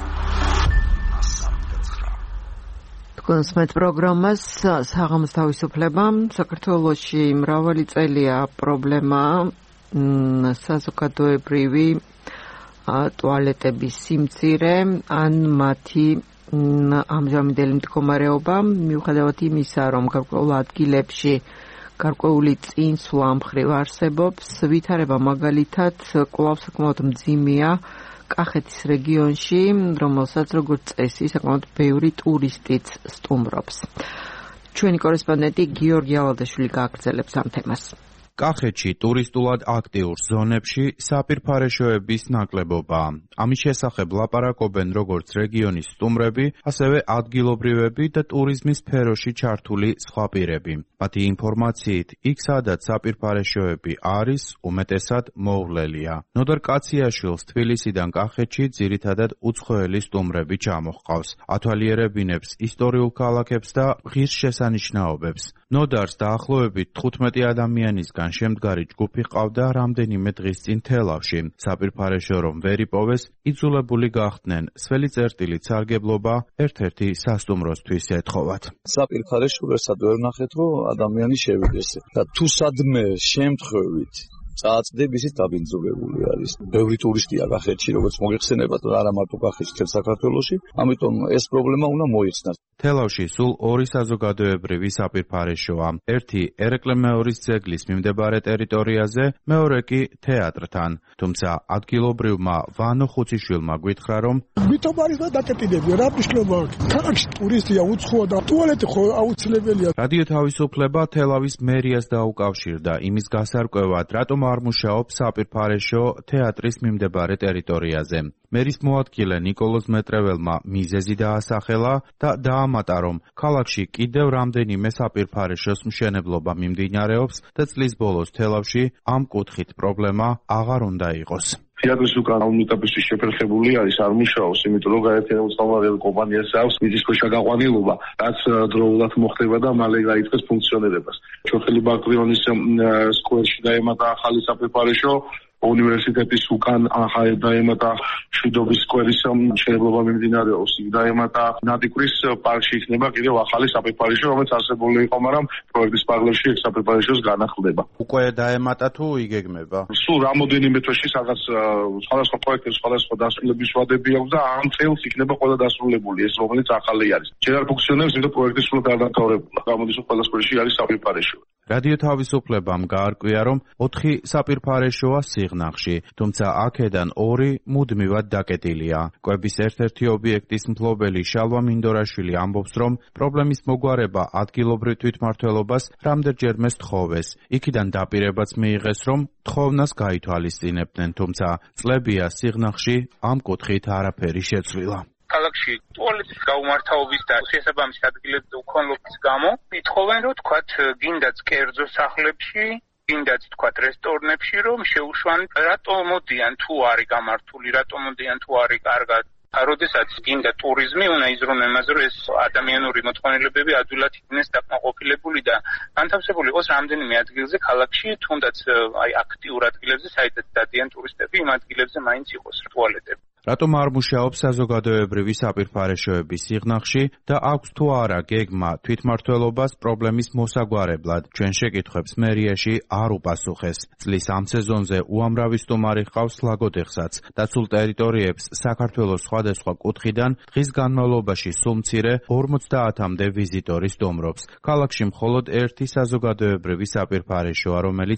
კონსმეთ პროგრამას საღამოს თავისუფლება. საქართველოში მრავალი წელია პრობლემა საზოგადოებრივი ტუალეტების სიმცირე ან მათი ამჟამინდელი მდგომარეობა, მიუხედავად იმისა, რომ გარკვეულ ადგილებში გარკვეული წინსვლა მხრივ არსებობს, ვითარება მაგალითად კვლავ საკმაოდ მძიმეა კახეთის რეგიონში, რომელსაც როგორც წესი საკმაოდ ბევრი ტურისტიც სტუმრობს. ჩვენი კორესპონდენტი გიორგი ალადაშვილი გააგრძელებს ამ თემას. კახეთში ტურისტულად აქტიურ ზონებში საპირფარეშოების ნაკლებობაა. ამის შესახებ ლაპარაკობენ როგორც რეგიონის სტუმრები, ასევე ადგილობრივები და ტურიზმის სფეროში ჩართული სხვა პირები. მათი ინფორმაციით, იქ სადაც საპირფარეშოები არის, უმეტესად მოვლელია. ნოდარ კაციაშვილს თბილისიდან კახეთში ძირითადად უცხოელი სტუმრები ჩამოჰყავს. ათვალიერებინებს ისტორიულ ქალაქებს და ღირსშესანიშნაობებს. ნოდარს დაახლოებით 15 ადამიანისგან შემდგარი ჯგუფი ყავდა რამდენიმე დღის წინ თელავში. საპირფარეშო რომ ვერ იპოვეს, იძულებული გახდნენ სველი წერტილით სარგებლობა ერთ-ერთი სასტუმროსთვის ეთხოვათ. საპირფარეშო ვერსად ვერ ვნახეთ, რომ ადამიანი შევიდეს და თუ სადმე შემთხვევით წააწდებს ის დაბინძურებული არის. ბევრი ტურისტია კახეთში, როგორც მოგეხსენებათ, არა მარტო კახეთში, თელ საქართველოში, ამიტომ ეს პრობლემა უნდა მოიხსნას. თელავში სულ ორი საზოგადოებრივი საპირფარეშოა. ერთი ერეკლე მეორის ძეგლის მიმდებარე ტერიტორიაზე, მეორე კი თეატრთან. თუმცა ადგილობრივმა ვანო ხუციშვილმა გვითხრა, რომ ვითომ არის და დაკეტინებია, რა მნიშვნელობა აქვს? ქალაქში ტურისტია უცხოა და ტუალეტი ხო აუცილებელია. რადიო თავისუფლება თელავის მერიას დაუკავშირდა იმის გასარკვევად, რატომ არ მუშაობს საპირფარეშო თეატრის მიმდებარე ტერიტორიაზე. მერის მოადგილე ნიკოლოზ მეტრეველმა მიზეზი დაასახელა და დაამატა, რომ ქალაქში კიდევ რამდენიმე საპირფარეშოს მშენებლობა მიმდინარეობს და წლის ბოლოს თელავში ამ კუთხით პრობლემა აღარ უნდა იყოს. თეატრის უკან ეტაპისთვის შეფერხებული არის, არ მუშაობს, იმიტომ რომ გაერთიანებულ სამომავლო კომპანიას აქვს მიწისქვეშა გაყვანილობა, რაც დროულად მოხდება და მალე გაიწყეს ფუნქციონირებას. ჩოხელი ბაკრიონის სკვერში დაემატა ახალი საპირფარეშო, უნივერსიტეტის უკან დაემატა შვიდობის სკვერის მშენებლობა მიმდინარეობს, დაემატა ნადიკვრის პარკში იქნება კიდევ ახალი საპირფარეშო, რომელიც არსებული იყო, მაგრამ პროექტის პარალელში ეს საპირფარეშოს განახლდება. უკვე დაემატა თუ იგეგმება? სულ რამოდენიმე თვეში სადღაც სხვადასხვა პროექტების სხვადასხვა დასრულების ვადები აქვს და ამ წელს იქნება ყველა დასრულებული ეს, რომელიც ახალი არის. ჯერ არ ფუნქციონირებს, იმიტომ პროექტი სულად არ დამთავრებულა. გამოდის რომ ყველა სკვერში არის საპირფარეშო. რადიო თავისუფლებამ გაარკვია, რომ 4 საპირფარეშოა სიღნაღში, თუმცა აქედან 2 მუდმივად დაკეტილია. კვების ერთ-ერთი ობიექტის მფლობელი შალვა მინდორაშვილი ამბობს, რომ პრობლემის მოგვარება ადგილობრივ თვითმმართველობას რამდენჯერმე სთხოვეს. იქიდან დაპირებაც მიიღეს, რომ თხოვნას გაითვალისწინებდნენ, თუმცა წლებია სიღნაღში ამ კუთხით არაფერი შეცვლილა. ქალაქში ტუალეტის გაუმართავობის და შესაბამის ადგილების უქონლობის გამო ითხოვენ, რომ თქვათ გინდაც კერძო სახლებში, გინდაც თქვათ რესტორნებში, რომ შეუშვან რატომ მოდიან თუ არის გამართული, რატომ მოდიან თუ არის კარგად. როდესაც გინდა ტურიზმი, უნდა იზრუნო იმაზე, რომ ეს ადამიანური მოწყობილებები ადვილად იქნეს დაკმაყოფილებული და განთავსებული იყოს რამდენიმე ადგილზე ქალაქში, თუნდაც აი აქტიურ ადგილებზე, საიდანაც დადიან ტურისტები, იმ ადგილებზე მაინც იყოს ტუალეტები. რატომ არ მუშაობს საზოგადოებრივი საპირფარეშოების სიღნაღში და აქვს თუ არა გეგმა თვითმმართველობას პრობლემის მოსაგვარებლად? ჩვენ შეკითხვებს მერიაში არ უპასუხეს. წლის ამ სეზონზე უამრავი სტუმარი ჰყავს ლაგოდეხსაც. დაცულ ტერიტორიებს საქართველოს სხვადასხვა კუთხიდან დღის განმავლობაში სულ მცირე 50-მდე ვიზიტორი სტუმრობს. ქალაქში მხოლოდ ერთი საზოგადოებრივი საპირფარეშოა, რომელიც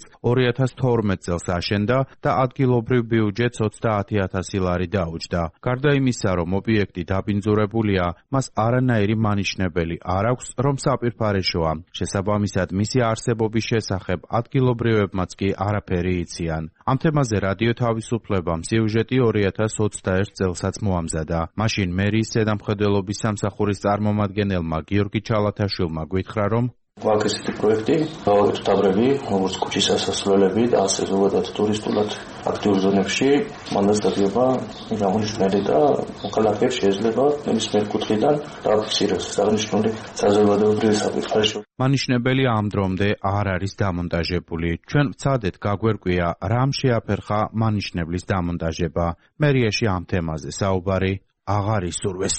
2012 წელს აშენდა და ადგილობრივ ბიუჯეტს 30,000 ლარი დაუჭდა. გარდა იმისა, რომ ობიექტი დაბინძურებულია, მას არანაირი მანიშნებელი არ აქვს, რომ საპირფარეშოა. შესაბამისად, მისი არსებობის შესახებ ადგილობრივებმაც კი არაფერი იციან. ამ თემაზე რადიო თავისუფლებამ სიუჟეტი 2021 წელსაც მოამზადა. მაშინ მერიის ზედამხედველობის სამსახურის წარმომადგენელმა გიორგი ჩალათაშვილმა გვითხრა, რომ გვაქვს ესეთი პროექტი, დავაგეთ დაბრები, როგორც ქუჩის ასასვლელები და ასე ზოგადად ტურისტულად აქტიურ ზონებში, მანდაც დადიება მიღამონიშნული და მოქალაქეებს შეიძლება ნებისმიერ კუთხიდან დააფიქსიროს აღნიშნული საზოგადოებრივი საპირფარეშო. მანიშნებელი ამ დრომდე არ არის დამონტაჟებული. ჩვენ ვცადეთ გაგვერკვია, რამ შეაფერხა მანიშნებლის დამონტაჟება. მერიაში ამ თემაზე საუბარი აღარ ისურვეს.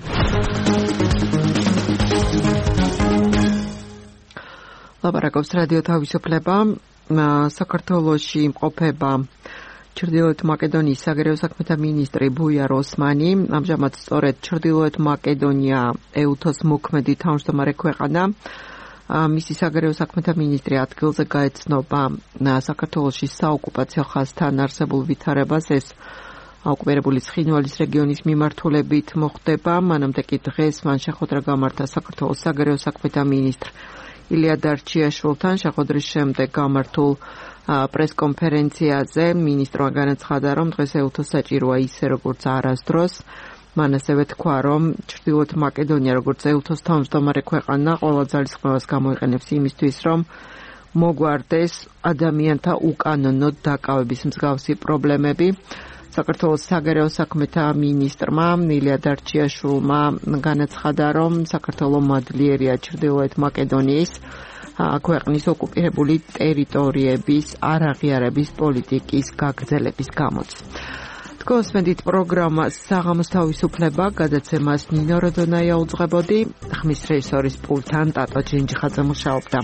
ლაპარაკობს რადიო თავისუფლება. საქართველოში იმყოფება ჩრდილოეთ მაკედონიის საგარეო საქმეთა მინისტრი ბუიარ ოსმანი. ამჟამად სწორედ ჩრდილოეთ მაკედონია ეუთოს მოქმედი თავმჯდომარე ქვეყანა. მისი საგარეო საქმეთა მინისტრი ადგილზე გაეცნობა საქართველოში საოკუპაციო ხაზთან არსებულ ვითარებას. ეს ოკუპირებული ცხინვალის რეგიონის მიმართულებით მოხდება. მანამდე კი დღეს მან შეხვედრა გამართა საქართველოს საგარეო საქმეთა მინისტრ ილია დარჩიაშვილთან შეხვედრის შემდეგ გამართულ პრესკონფერენციაზე მინისტრმა განაცხადა, რომ დღეს ეუთოს საჭიროა ისე როგორც არასდროს. მან ასევე თქვა, რომ ჩრდილოეთ მაკედონია როგორც ეუთოს თავმჯდომარე ქვეყანა ყველა ძალისხმევას გამოიყენებს იმისთვის, რომ მოგვარდეს ადამიანთა უკანონოდ დაკავების მსგავსი პრობლემები. საქართველოს საგარეო საქმეთა მინისტრმა ილია დარჩიაშვილმა განაცხადა, რომ საქართველოს მადლიერია ჩრდილოეთ მაკედონიის ქვეყნის ოკუპირებული ტერიტორიების არაღიარების პოლიტიკის გაგრძელების გამოც. გოსმენდით პროგრამა საღამოს თავისუფლება, გადაცემას ნინო როდონაია უძღვებოდი, ხმის რეჟისორის პულტთან ტატო ჯინჯიხაძე მუშაობდა.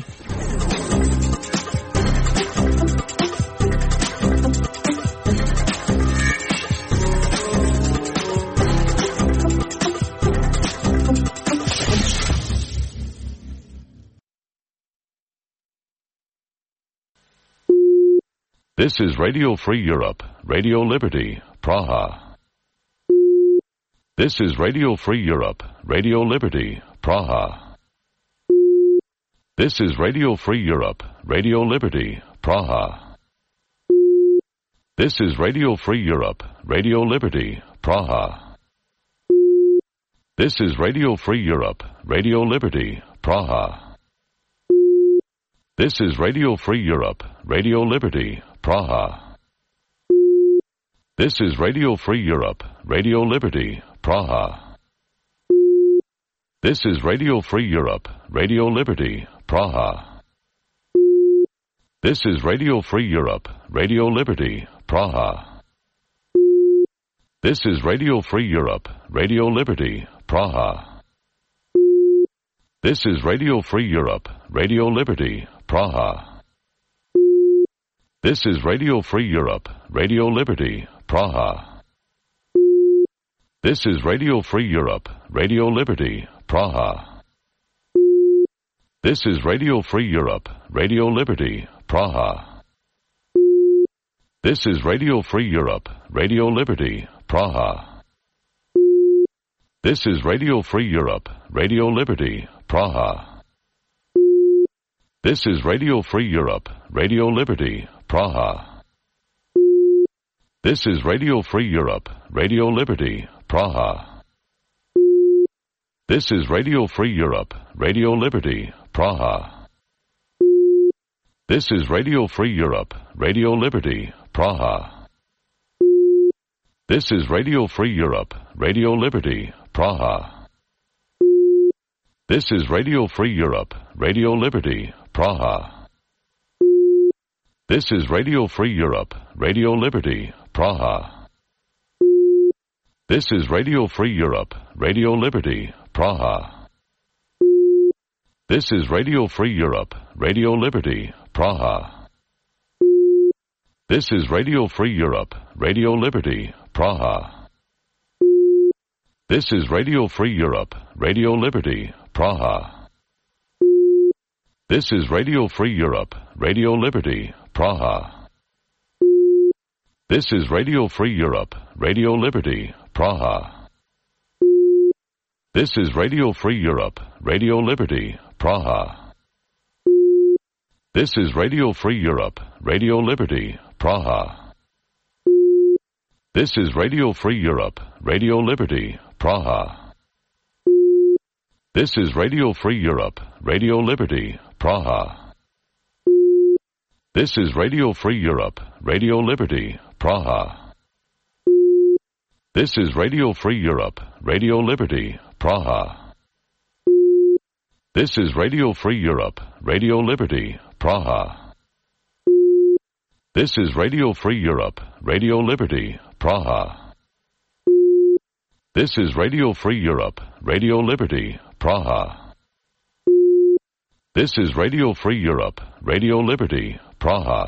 This is Radio Free Europe, Radio Liberty, Praha. This is Radio Free Europe, Radio Liberty, Praha. This is Radio Free Europe, Radio Liberty, Praha. This is Radio Free Europe, Radio Liberty, Praha. This is Radio Free Europe, Radio Liberty, Praha. This is Radio Free Europe, Radio Liberty, Praha. This is Radio Free Europe, Radio Liberty, Praha. This is Radio Free Europe, Radio Liberty, Praha. This is Radio Free Europe, Radio Liberty, Praha. This is Radio Free Europe, Radio Liberty, Praha. This is Radio Free Europe, Radio Liberty, Praha. This is Radio Free Europe, Radio Liberty, Praha. This is Radio Free Europe, Radio Liberty, Praha. This is Radio Free Europe, Radio Liberty, Praha. This is Radio Free Europe, Radio Liberty, Praha. This is Radio Free Europe, Radio Liberty, Praha. This is Radio Free Europe, Radio Liberty, Praha. This is Radio Free Europe, Radio Liberty, Praha. This is Radio Free Europe, Radio Liberty, Praha. This is Radio Free Europe, Radio Liberty, Praha. This is Radio Free Europe, Radio Liberty, Praha. This is Radio Free Europe, Radio Liberty, Praha. This is Radio Free Europe, Radio Liberty, Praha. This is Radio Free Europe, Radio Liberty, Praha. This is Radio Free Europe, Radio Liberty, Praha. This is Radio Free Europe, Radio Liberty, Praha. This is Radio Free Europe, Radio Liberty, Praha. This is Radio Free Europe, Radio Liberty, Praha. This is Radio Free Europe, Radio Liberty, Praha. This is Radio Free Europe, Radio Liberty, Praha. This is Radio Free Europe, Radio Liberty, Praha. This is Radio Free Europe, Radio Liberty, Praha. This is Radio Free Europe, Radio Liberty, Praha. This is Radio Free Europe, Radio Liberty, Praha. This is Radio Free Europe, Radio Liberty, Praha. This is Radio Free Europe, Radio Liberty, Praha. This is Radio Free Europe, Radio Liberty, Praha. This is Radio Free Europe, Radio Liberty, Praha. This is Radio Free Europe, Radio Liberty, Praha.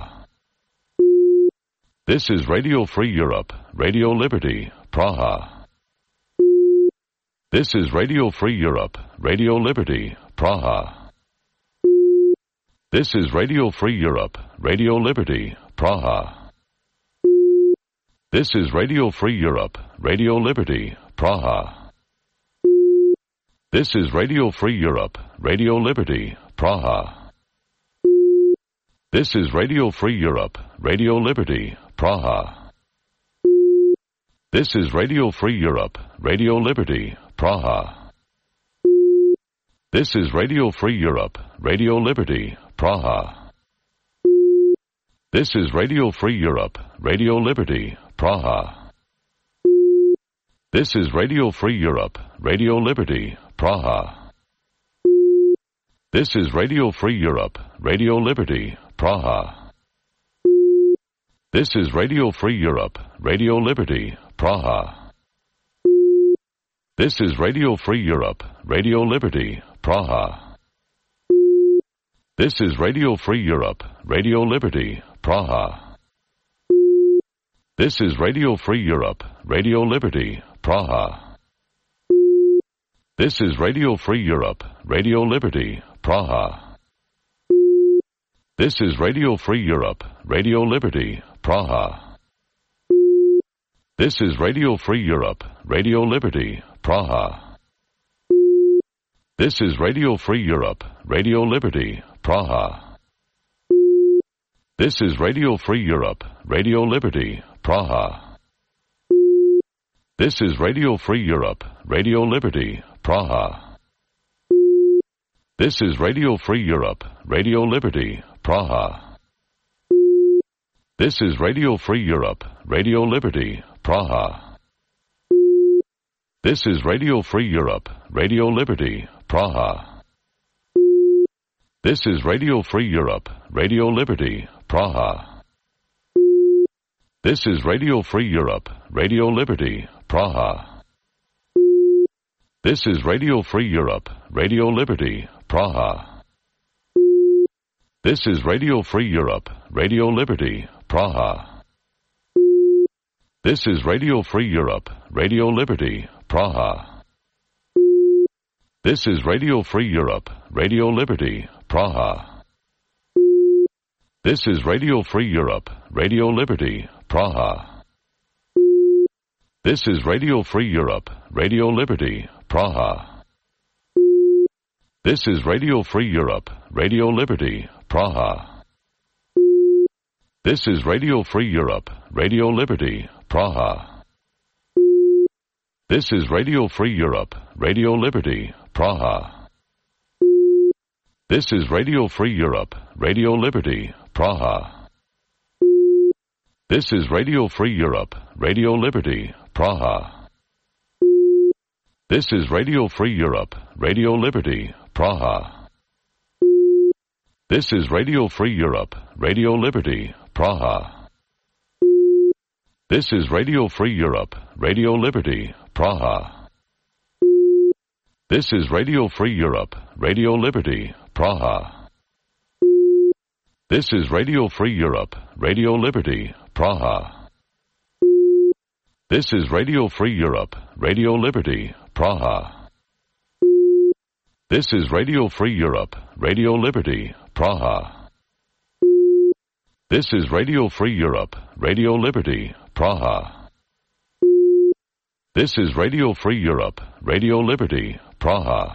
This is Radio Free Europe, Radio Liberty, Praha. This is Radio Free Europe, Radio Liberty, Praha. This is Radio Free Europe, Radio Liberty, Praha. This is Radio Free Europe, Radio Liberty, Praha. This is Radio Free Europe, Radio Liberty, Praha. This is Radio Free Europe, Radio Liberty, Praha. This is Radio Free Europe, Radio Liberty, Praha. This is Radio Free Europe, Radio Liberty, Praha. This is Radio Free Europe, Radio Liberty, Praha. This is Radio Free Europe, Radio Liberty, Praha. This is Radio Free Europe, Radio Liberty, Praha. This is Radio Free Europe, Radio Liberty, Praha. This is Radio Free Europe, Radio Liberty, Praha. This is Radio Free Europe, Radio Liberty, Praha. This is Radio Free Europe, Radio Liberty, Praha. This is Radio Free Europe, Radio Liberty, Praha. This is Radio Free Europe, Radio Liberty, Praha. This is Radio Free Europe, Radio Liberty, Praha. This is Radio Free Europe, Radio Liberty, Praha. This is Radio Free Europe, Radio Liberty, Praha. This is Radio Free Europe, Radio Liberty, Praha. This is Radio Free Europe, Radio Liberty, Praha. This is Radio Free Europe, Radio Liberty, Praha. This is Radio Free Europe, Radio Liberty, Praha. This is Radio Free Europe, Radio Liberty, Praha. This is Radio Free Europe, Radio Liberty, Praha. This is Radio Free Europe, Radio Liberty, Praha. This is Radio Free Europe, Radio Liberty, Praha. This is Radio Free Europe, Radio Liberty, Praha. This is Radio Free Europe, Radio Liberty, Praha. This is Radio Free Europe, Radio Liberty, Praha. This is Radio Free Europe, Radio Liberty, Praha. This is Radio Free Europe, Radio Liberty, Praha. This is Radio Free Europe, Radio Liberty, Praha. This is Radio Free Europe, Radio Liberty, Praha. This is Radio Free Europe, Radio Liberty, Praha. This is Radio Free Europe, Radio Liberty, Praha. This is Radio Free Europe, Radio Liberty, Praha. This is Radio Free Europe, Radio Liberty, Praha. This is Radio Free Europe, Radio Liberty, Praha. This is Radio Free Europe, Radio Liberty, Praha. This is Radio Free Europe, Radio Liberty, Praha. This is Radio Free Europe, Radio Liberty, Praha. This is Radio Free Europe, Radio Liberty, Praha. This is Radio Free Europe, Radio Liberty, Praha. This is Radio Free Europe, Radio Liberty, Praha.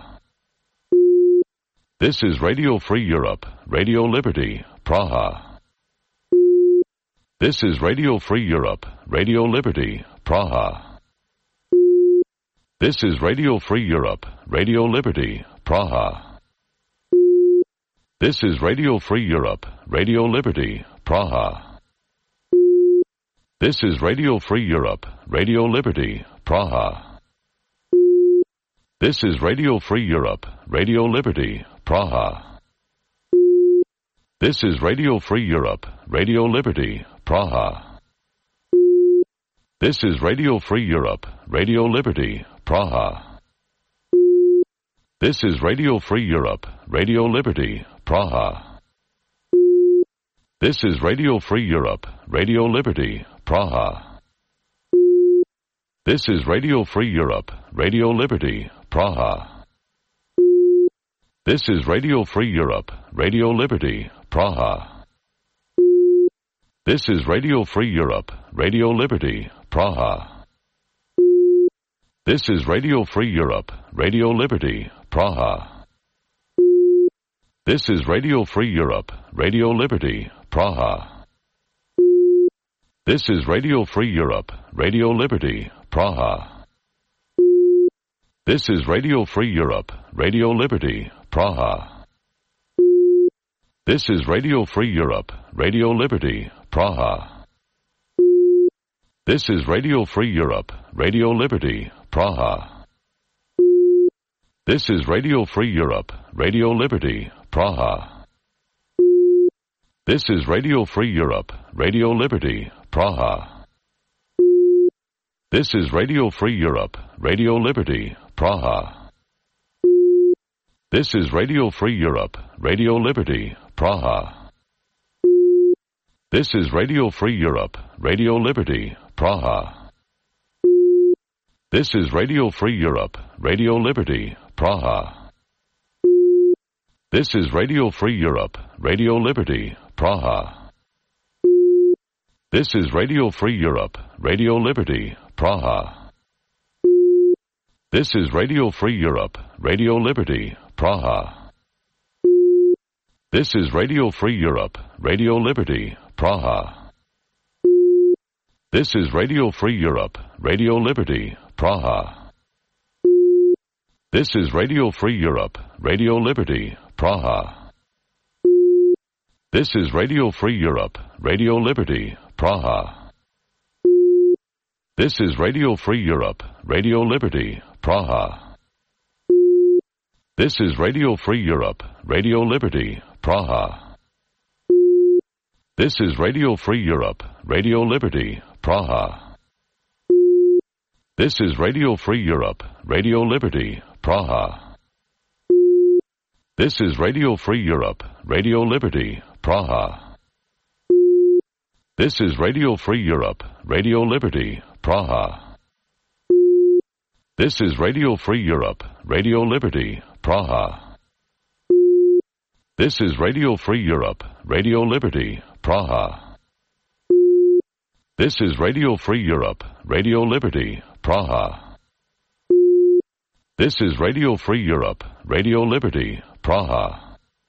This is Radio Free Europe, Radio Liberty, Praha. This is Radio Free Europe, Radio Liberty, Praha. This is Radio Free Europe, Radio Liberty, Praha. This is Radio Free Europe, Radio Liberty, Praha. This is Radio Free Europe, Radio Liberty, Praha. This is Radio Free Europe, Radio Liberty, Praha. This is Radio Free Europe, Radio Liberty, Praha. This is Radio Free Europe, Radio Liberty, Praha. This is Radio Free Europe, Radio Liberty, Praha. This is Radio Free Europe, Radio Liberty, Praha. This is Radio Free Europe, Radio Liberty, Praha. This is Radio Free Europe, Radio Liberty, Praha. This is Radio Free Europe, Radio Liberty, Praha. This is Radio Free Europe, Radio Liberty, Praha. This is Radio Free Europe, Radio Liberty, Praha. This is Radio Free Europe, Radio Liberty, Praha. This is Radio Free Europe, Radio Liberty, Praha. This is Radio Free Europe, Radio Liberty, Praha. This is Radio Free Europe, Radio Liberty, Praha. This is Radio Free Europe, Radio Liberty, Praha. This is Radio Free Europe, Radio Liberty, Praha. This is Radio Free Europe, Radio Liberty, Praha. This is Radio Free Europe, Radio Liberty, Praha. This is Radio Free Europe, Radio Liberty, Praha. This is Radio Free Europe, Radio Liberty, Praha. This is Radio Free Europe, Radio Liberty, Praha. This is Radio Free Europe, Radio Liberty, Praha. This is Radio Free Europe, Radio Liberty, Praha. This is Radio Free Europe, Radio Liberty, Praha. This is Radio Free Europe, Radio Liberty, Praha. This is Radio Free Europe, Radio Liberty, Praha. This is Radio Free Europe, Radio Liberty, Praha. This is Radio Free Europe, Radio Liberty, Praha. This is Radio Free Europe, Radio Liberty, Praha. This is Radio Free Europe, Radio Liberty, Praha. This is Radio Free Europe, Radio Liberty, Praha. This is Radio Free Europe, Radio Liberty, Praha. This is Radio Free Europe, Radio Liberty, Praha. This is Radio Free Europe, Radio Liberty, Praha. This is Radio Free Europe, Radio Liberty, Praha. This is Radio Free Europe, Radio Liberty, Praha. This is Radio Free Europe, Radio Liberty, Praha.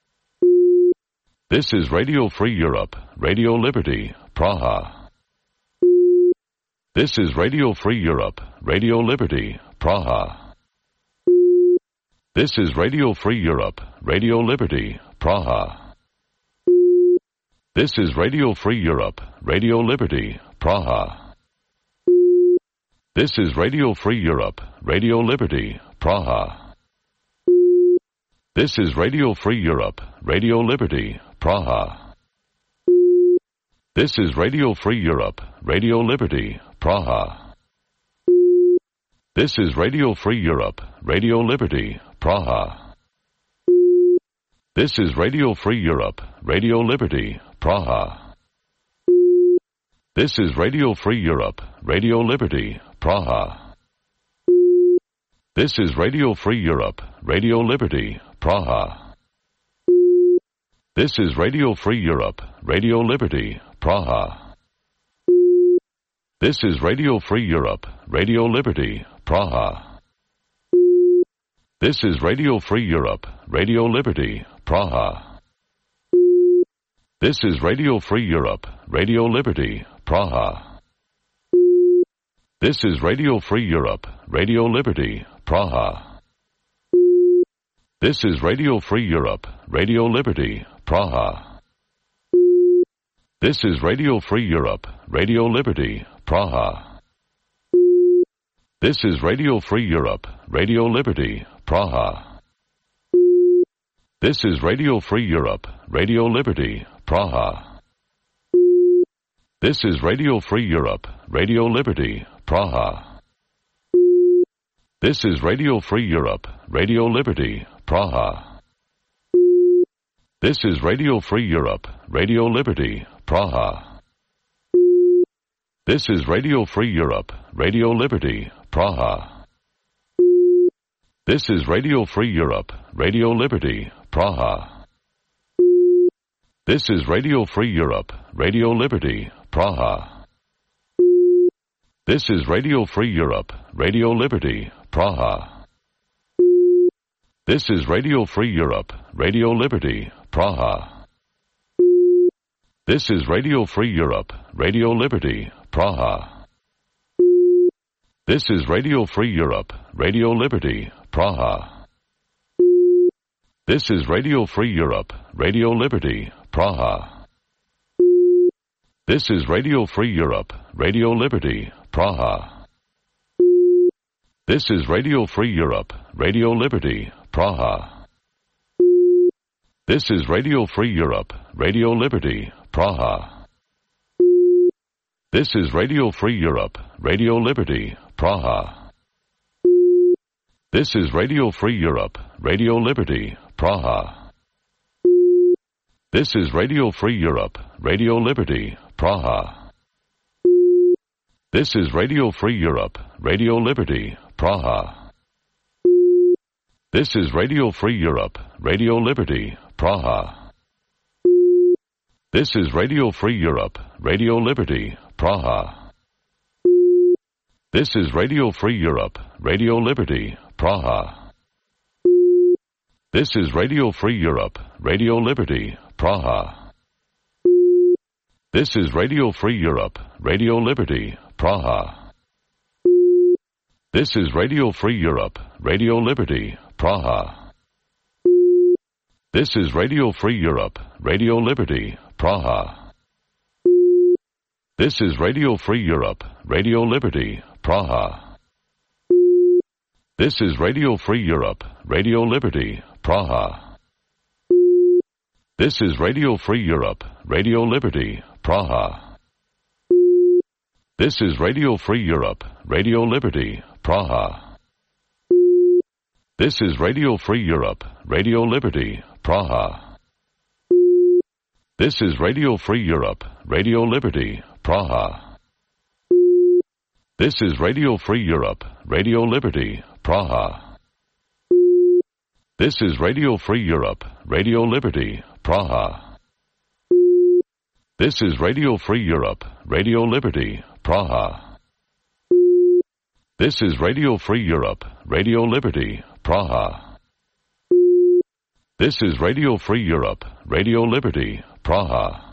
This is Radio Free Europe, Radio Liberty, Praha. This is Radio Free Europe, Radio Liberty, Praha. This is Radio Free Europe, Radio Liberty, Praha. This is Radio Free Europe, Radio Liberty, Praha. This is Radio Free Europe, Radio Liberty, Praha. This is Radio Free Europe, Radio Liberty, Praha. This is Radio Free Europe, Radio Liberty, Praha. This is Radio Free Europe, Radio Liberty, Praha. This is Radio Free Europe, Radio Liberty, Praha. This is Radio Free Europe, Radio Liberty, Praha. This is Radio Free Europe, Radio Liberty, Praha. This is Radio Free Europe, Radio Liberty, Praha. This is Radio Free Europe, Radio Liberty, Praha. This is Radio Free Europe, Radio Liberty, Praha. This is Radio Free Europe, Radio Liberty, Praha. This is Radio Free Europe, Radio Liberty, Praha. This is Radio Free Europe, Radio Liberty, Praha. This is Radio Free Europe, Radio Liberty, Praha. This is Radio Free Europe, Radio Liberty, Praha. This is Radio Free Europe, Radio Liberty, Praha. This is Radio Free Europe, Radio Liberty, Praha. This is Radio Free Europe, Radio Liberty, Praha. This is Radio Free Europe, Radio Liberty, Praha. This is Radio Free Europe, Radio Liberty, Praha. This is Radio Free Europe, Radio Liberty, Praha. This is Radio Free Europe, Radio Liberty, Praha. This is Radio Free Europe, Radio Liberty, Praha. This is Radio Free Europe, Radio Liberty, Praha. This is Radio Free Europe, Radio Liberty, Praha. This is Radio Free Europe, Radio Liberty, Praha. This is Radio Free Europe, Radio Liberty, Praha. This is Radio Free Europe, Radio Liberty, Praha. This is Radio Free Europe, Radio Liberty, Praha. This is Radio Free Europe, Radio Liberty, Praha. This is Radio Free Europe, Radio Liberty, Praha. This is Radio Free Europe, Radio Liberty, Praha. This is Radio Free Europe, Radio Liberty, Praha. This is Radio Free Europe, Radio Liberty, Praha. This is Radio Free Europe, Radio Liberty, Praha. This is Radio Free Europe, Radio Liberty, Praha. This is Radio Free Europe, Radio Liberty, Praha. This is Radio Free Europe, Radio Liberty, Praha. This is Radio Free Europe, Radio Liberty, Praha. This is Radio Free Europe, Radio Liberty, Praha. This is Radio Free Europe, Radio Liberty, Praha. This is Radio Free Europe, Radio Liberty, Praha. This is Radio Free Europe, Radio Liberty, Praha. This is Radio Free Europe, Radio Liberty, Praha. This is Radio Free Europe, Radio Liberty, Praha. This is Radio Free Europe, Radio Liberty, Praha. This is Radio Free Europe, Radio Liberty, Praha. This is Radio Free Europe, Radio Liberty, Praha. This is Radio Free Europe, Radio Liberty, Praha. This is Radio Free Europe, Radio Liberty, Praha. This is Radio Free Europe, Radio Liberty, Praha. This is Radio Free Europe, Radio Liberty, Praha.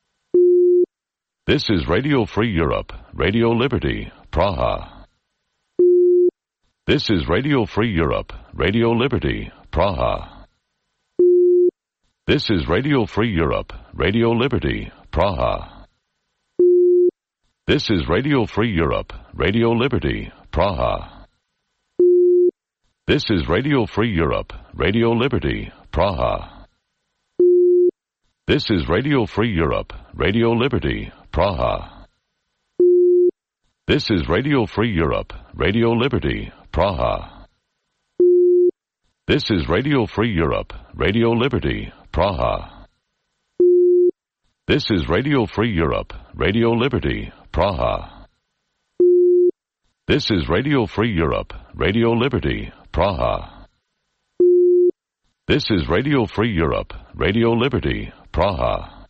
This is Radio Free Europe, Radio Liberty, Praha. This is Radio Free Europe, Radio Liberty, Praha. This is Radio Free Europe, Radio Liberty, Praha. This is Radio Free Europe, Radio Liberty, Praha. This is Radio Free Europe, Radio Liberty, Praha. This is Radio Free Europe, Radio Liberty, Praha. This is Radio Free Europe, Radio Liberty, Praha. This is Radio Free Europe, Radio Liberty, Praha. This is Radio Free Europe, Radio Liberty, Praha. This is Radio Free Europe, Radio Liberty, Praha. This is Radio Free Europe, Radio Liberty, Praha.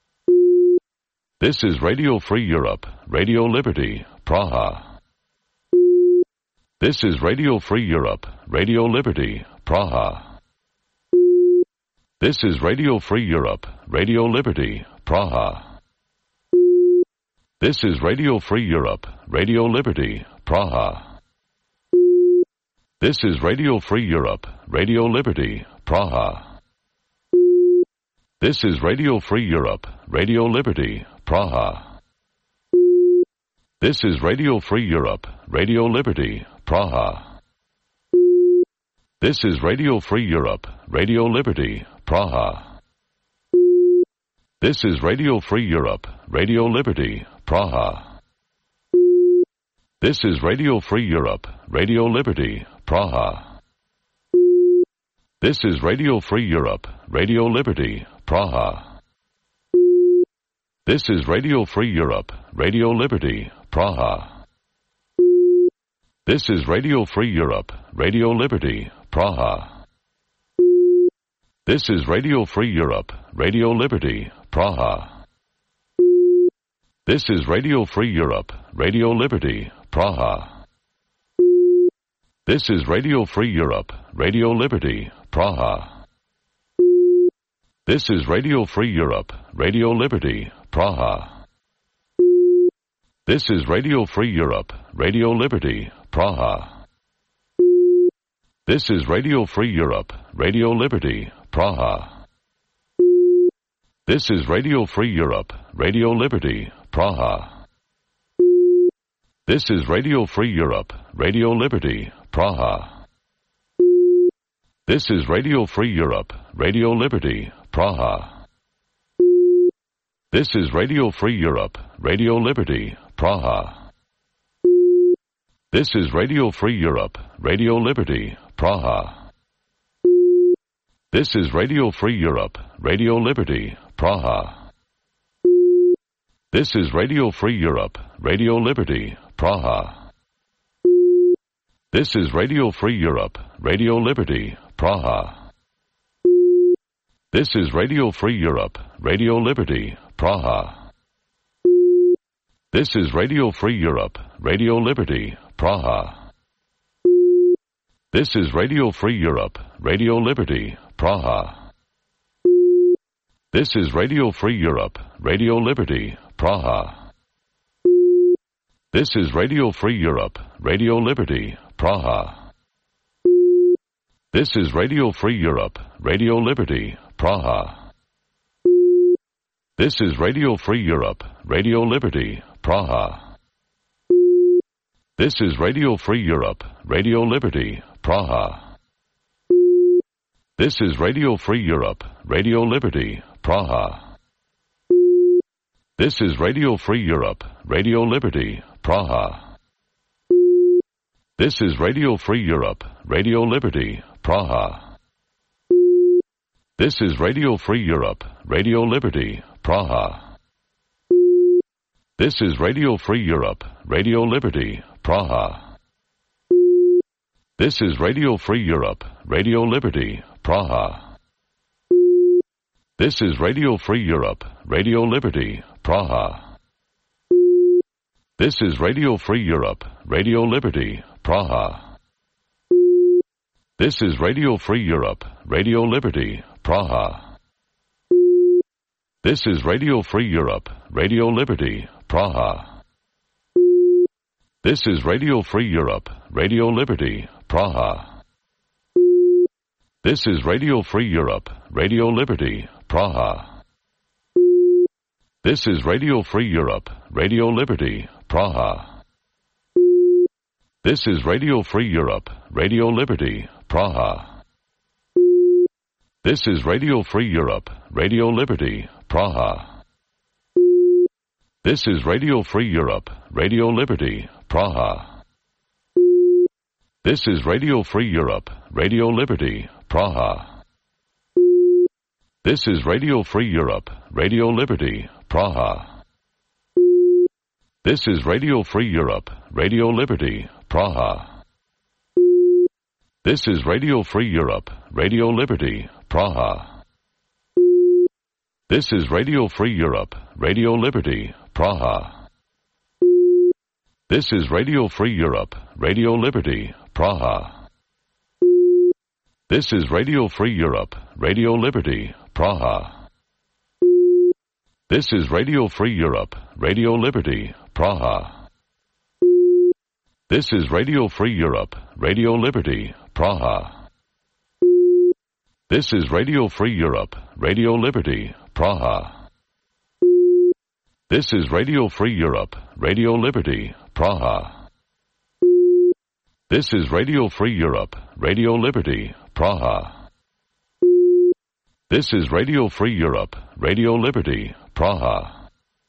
This is Radio Free Europe, Radio Liberty, Praha. This is Radio Free Europe, Radio Liberty, Praha. This is Radio Free Europe, Radio Liberty, Praha. This is Radio Free Europe, Radio Liberty, Praha. This is Radio Free Europe, Radio Liberty, Praha. This is Radio Free Europe, Radio Liberty, Praha. This is Radio Free Europe, Radio Liberty, Praha. This is Radio Free Europe, Radio Liberty, Praha. This is Radio Free Europe, Radio Liberty, Praha. This is Radio Free Europe, Radio Liberty, Praha. This is Radio Free Europe, Radio Liberty, Praha. This is Radio Free Europe, Radio Liberty, Praha. This is Radio Free Europe, Radio Liberty, Praha. This is Radio Free Europe, Radio Liberty, Praha. This is Radio Free Europe, Radio Liberty, Praha. This is Radio Free Europe, Radio Liberty, Praha. This is Radio Free Europe, Radio Liberty, Praha. This is Radio Free Europe, Radio Liberty, Praha. This is Radio Free Europe, Radio Liberty, Praha. This is Radio Free Europe, Radio Liberty, Praha. This is Radio Free Europe, Radio Liberty, Praha. This is Radio Free Europe, Radio Liberty, Praha. This is Radio Free Europe, Radio Liberty, Praha. This is Radio Free Europe, Radio Liberty, Praha. This is Radio Free Europe, Radio Liberty, Praha. This is Radio Free Europe, Radio Liberty, Praha. This is Radio Free Europe, Radio Liberty, Praha. This is Radio Free Europe, Radio Liberty, Praha. This is Radio Free Europe, Radio Liberty, Praha. This is Radio Free Europe, Radio Liberty, Praha. This is Radio Free Europe, Radio Liberty, Praha. This is Radio Free Europe, Radio Liberty, Praha. This is Radio Free Europe, Radio Liberty, Praha. This is Radio Free Europe, Radio Liberty, Praha. This is Radio Free Europe, Radio Liberty, Praha. This is Radio Free Europe, Radio Liberty, Praha. This is Radio Free Europe, Radio Liberty, Praha. This is Radio Free Europe, Radio Liberty, Praha. This is Radio Free Europe, Radio Liberty, Praha. This is Radio Free Europe, Radio Liberty, Praha. This is Radio Free Europe, Radio Liberty, Praha. This is Radio Free Europe, Radio Liberty, Praha. This is Radio Free Europe, Radio Liberty, Praha. This is Radio Free Europe, Radio Liberty, Praha. This is Radio Free Europe, Radio Liberty, Praha. This is Radio Free Europe, Radio Liberty, Praha. This is Radio Free Europe, Radio Liberty, Praha. This is Radio Free Europe, Radio Liberty, Praha. This is Radio Free Europe, Radio Liberty, Praha. This is Radio Free Europe, Radio Liberty, Praha. This is Radio Free Europe, Radio Liberty, Praha. This is Radio Free Europe, Radio Liberty, Praha. This is Radio Free Europe, Radio Liberty, Praha. This is Radio Free Europe, Radio Liberty, Praha. This is Radio Free Europe, Radio Liberty, Praha. This is Radio Free Europe, Radio Liberty, Praha. This is Radio Free Europe, Radio Liberty, Praha. This is Radio Free Europe, Radio Liberty, Praha. This is Radio Free Europe, Radio Liberty, Praha. This is Radio Free Europe, Radio Liberty, Praha. This is Radio Free Europe, Radio Liberty, Praha. This is Radio Free Europe, Radio Liberty, Praha. This is Radio Free Europe, Radio Liberty, Praha. This is Radio Free Europe, Radio Liberty, Praha.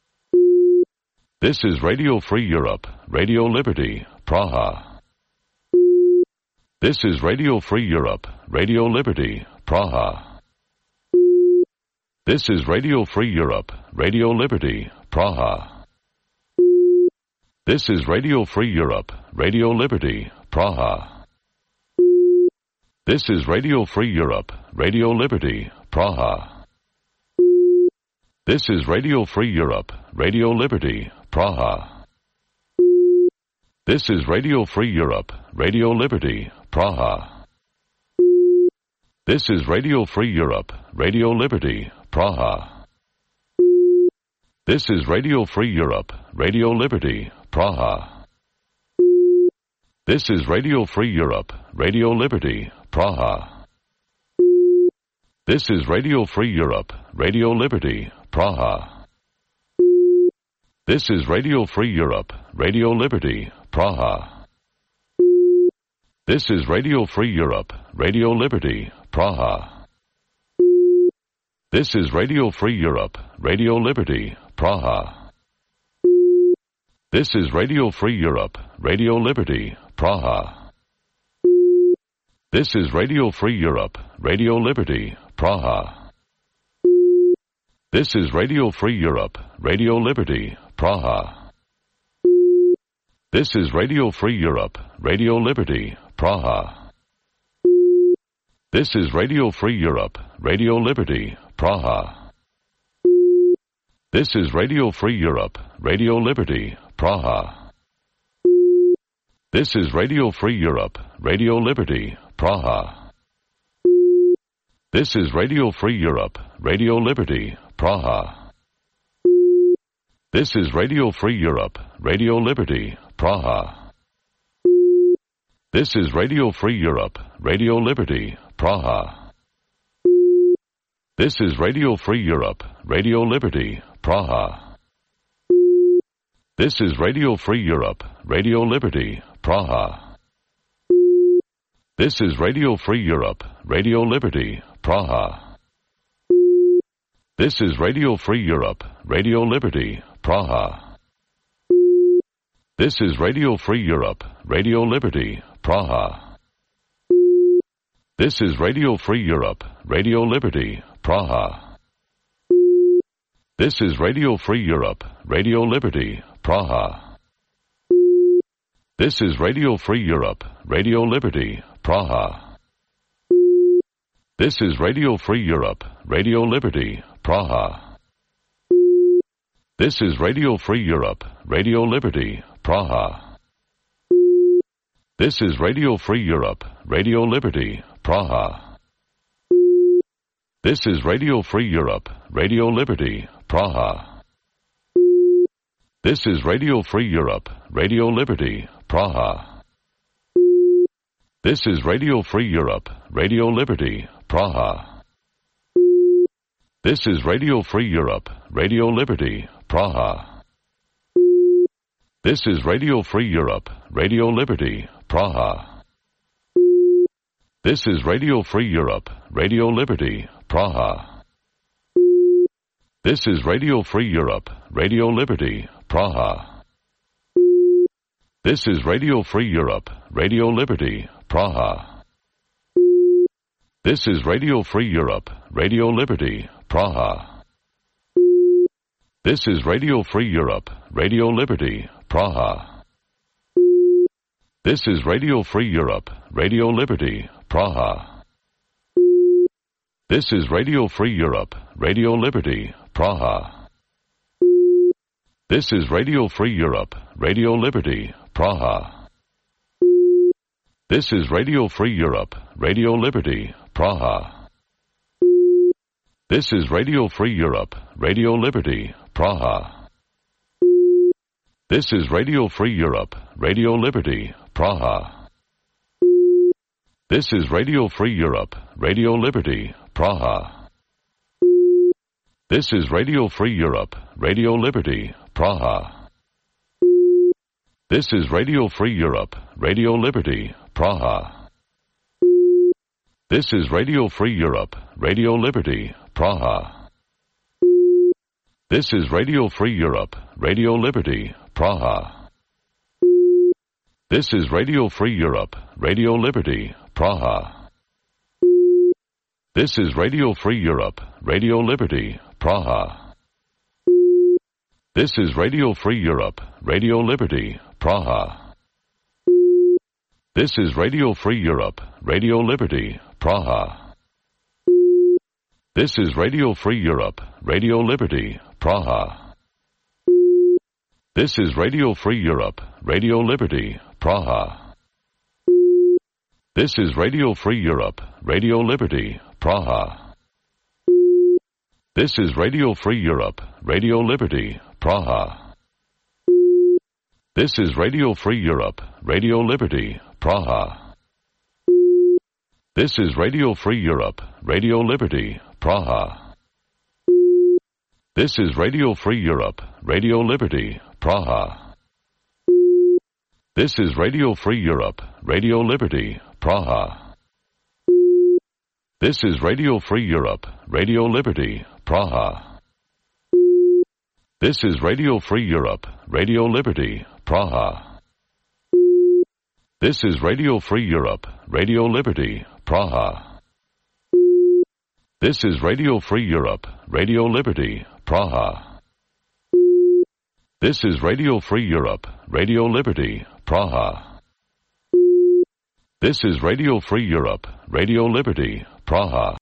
This is Radio Free Europe, Radio Liberty, Praha. This is Radio Free Europe, Radio Liberty, Praha. This is Radio Free Europe, Radio Liberty, Praha. This is Radio Free Europe, Radio Liberty, Praha. This is Radio Free Europe, Radio Liberty, Praha. This is Radio Free Europe, Radio Liberty, Praha. This is Radio Free Europe, Radio Liberty, Praha. This is Radio Free Europe, Radio Liberty, Praha. This is Radio Free Europe, Radio Liberty, Praha. This is Radio Free Europe, Radio Liberty, Praha. This is Radio Free Europe, Radio Liberty, Praha. This is Radio Free Europe, Radio Liberty, Praha. This is Radio Free Europe, Radio Liberty, Praha. This is Radio Free Europe, Radio Liberty, Praha. This is Radio Free Europe, Radio Liberty, Praha. This is Radio Free Europe, Radio Liberty, Praha. This is Radio Free Europe, Radio Liberty, Praha. This is Radio Free Europe, Radio Liberty, Praha. This is Radio Free Europe, Radio Liberty, Praha. This is Radio Free Europe, Radio Liberty, Praha. This is Radio Free Europe, Radio Liberty, Praha. This is Radio Free Europe, Radio Liberty, Praha. This is Radio Free Europe, Radio Liberty, Praha. This is Radio Free Europe, Radio Liberty, Praha. This is Radio Free Europe, Radio Liberty, Praha. This is Radio Free Europe, Radio Liberty, Praha. This is Radio Free Europe, Radio Liberty, Praha. This is Radio Free Europe, Radio Liberty, Praha. This is Radio Free Europe, Radio Liberty, Praha. This is Radio Free Europe, Radio Liberty, Praha. This is Radio Free Europe, Radio Liberty, Praha. This is Radio Free Europe, Radio Liberty, Praha. This is Radio Free Europe, Radio Liberty, Praha. This is Radio Free Europe, Radio Liberty, Praha. This is Radio Free Europe, Radio Liberty, Praha. This is Radio Free Europe, Radio Liberty, Praha. This is Radio Free Europe, Radio Liberty, Praha. This is Radio Free Europe, Radio Liberty, Praha. This is Radio Free Europe, Radio Liberty, Praha. This is Radio Free Europe, Radio Liberty, Praha. This is Radio Free Europe, Radio Liberty, Praha. This is Radio Free Europe, Radio Liberty, Praha. This is Radio Free Europe, Radio Liberty, Praha. This is Radio Free Europe, Radio Liberty, Praha. This is Radio Free Europe, Radio Liberty, Praha. This is Radio Free Europe, Radio Liberty, Praha. This is Radio Free Europe, Radio Liberty, Praha. This is Radio Free Europe, Radio Liberty, Praha. This is Radio Free Europe, Radio Liberty, Praha. This is Radio Free Europe, Radio Liberty, Praha. This is Radio Free Europe, Radio Liberty, Praha. This is Radio Free Europe, Radio Liberty, Praha. This is Radio Free Europe, Radio Liberty, Praha. This is Radio Free Europe, Radio Liberty, Praha. This is Radio Free Europe, Radio Liberty, Praha. This is Radio Free Europe, Radio Liberty, Praha. This is Radio Free Europe, Radio Liberty, Praha. This is Radio Free Europe, Radio Liberty, Praha. This is Radio Free Europe, Radio Liberty, Praha. This is Radio Free Europe, Radio Liberty, Praha. This is Radio Free Europe, Radio Liberty, Praha. This is Radio Free Europe, Radio Liberty, Praha. This is Radio Free Europe, Radio Liberty, Praha. This is Radio Free Europe, Radio Liberty, Praha. This is Radio Free Europe, Radio Liberty, Praha. This is Radio Free Europe, Radio Liberty, Praha. This is Radio Free Europe, Radio Liberty, Praha. This is Radio Free Europe, Radio Liberty, Praha. This is Radio Free Europe, Radio Liberty, Praha. This is Radio Free Europe, Radio Liberty, Praha. This is Radio Free Europe, Radio Liberty, Praha. This is Radio Free Europe, Radio Liberty, Praha. This is Radio Free Europe, Radio Liberty, Praha. This is Radio Free Europe, Radio Liberty, Praha.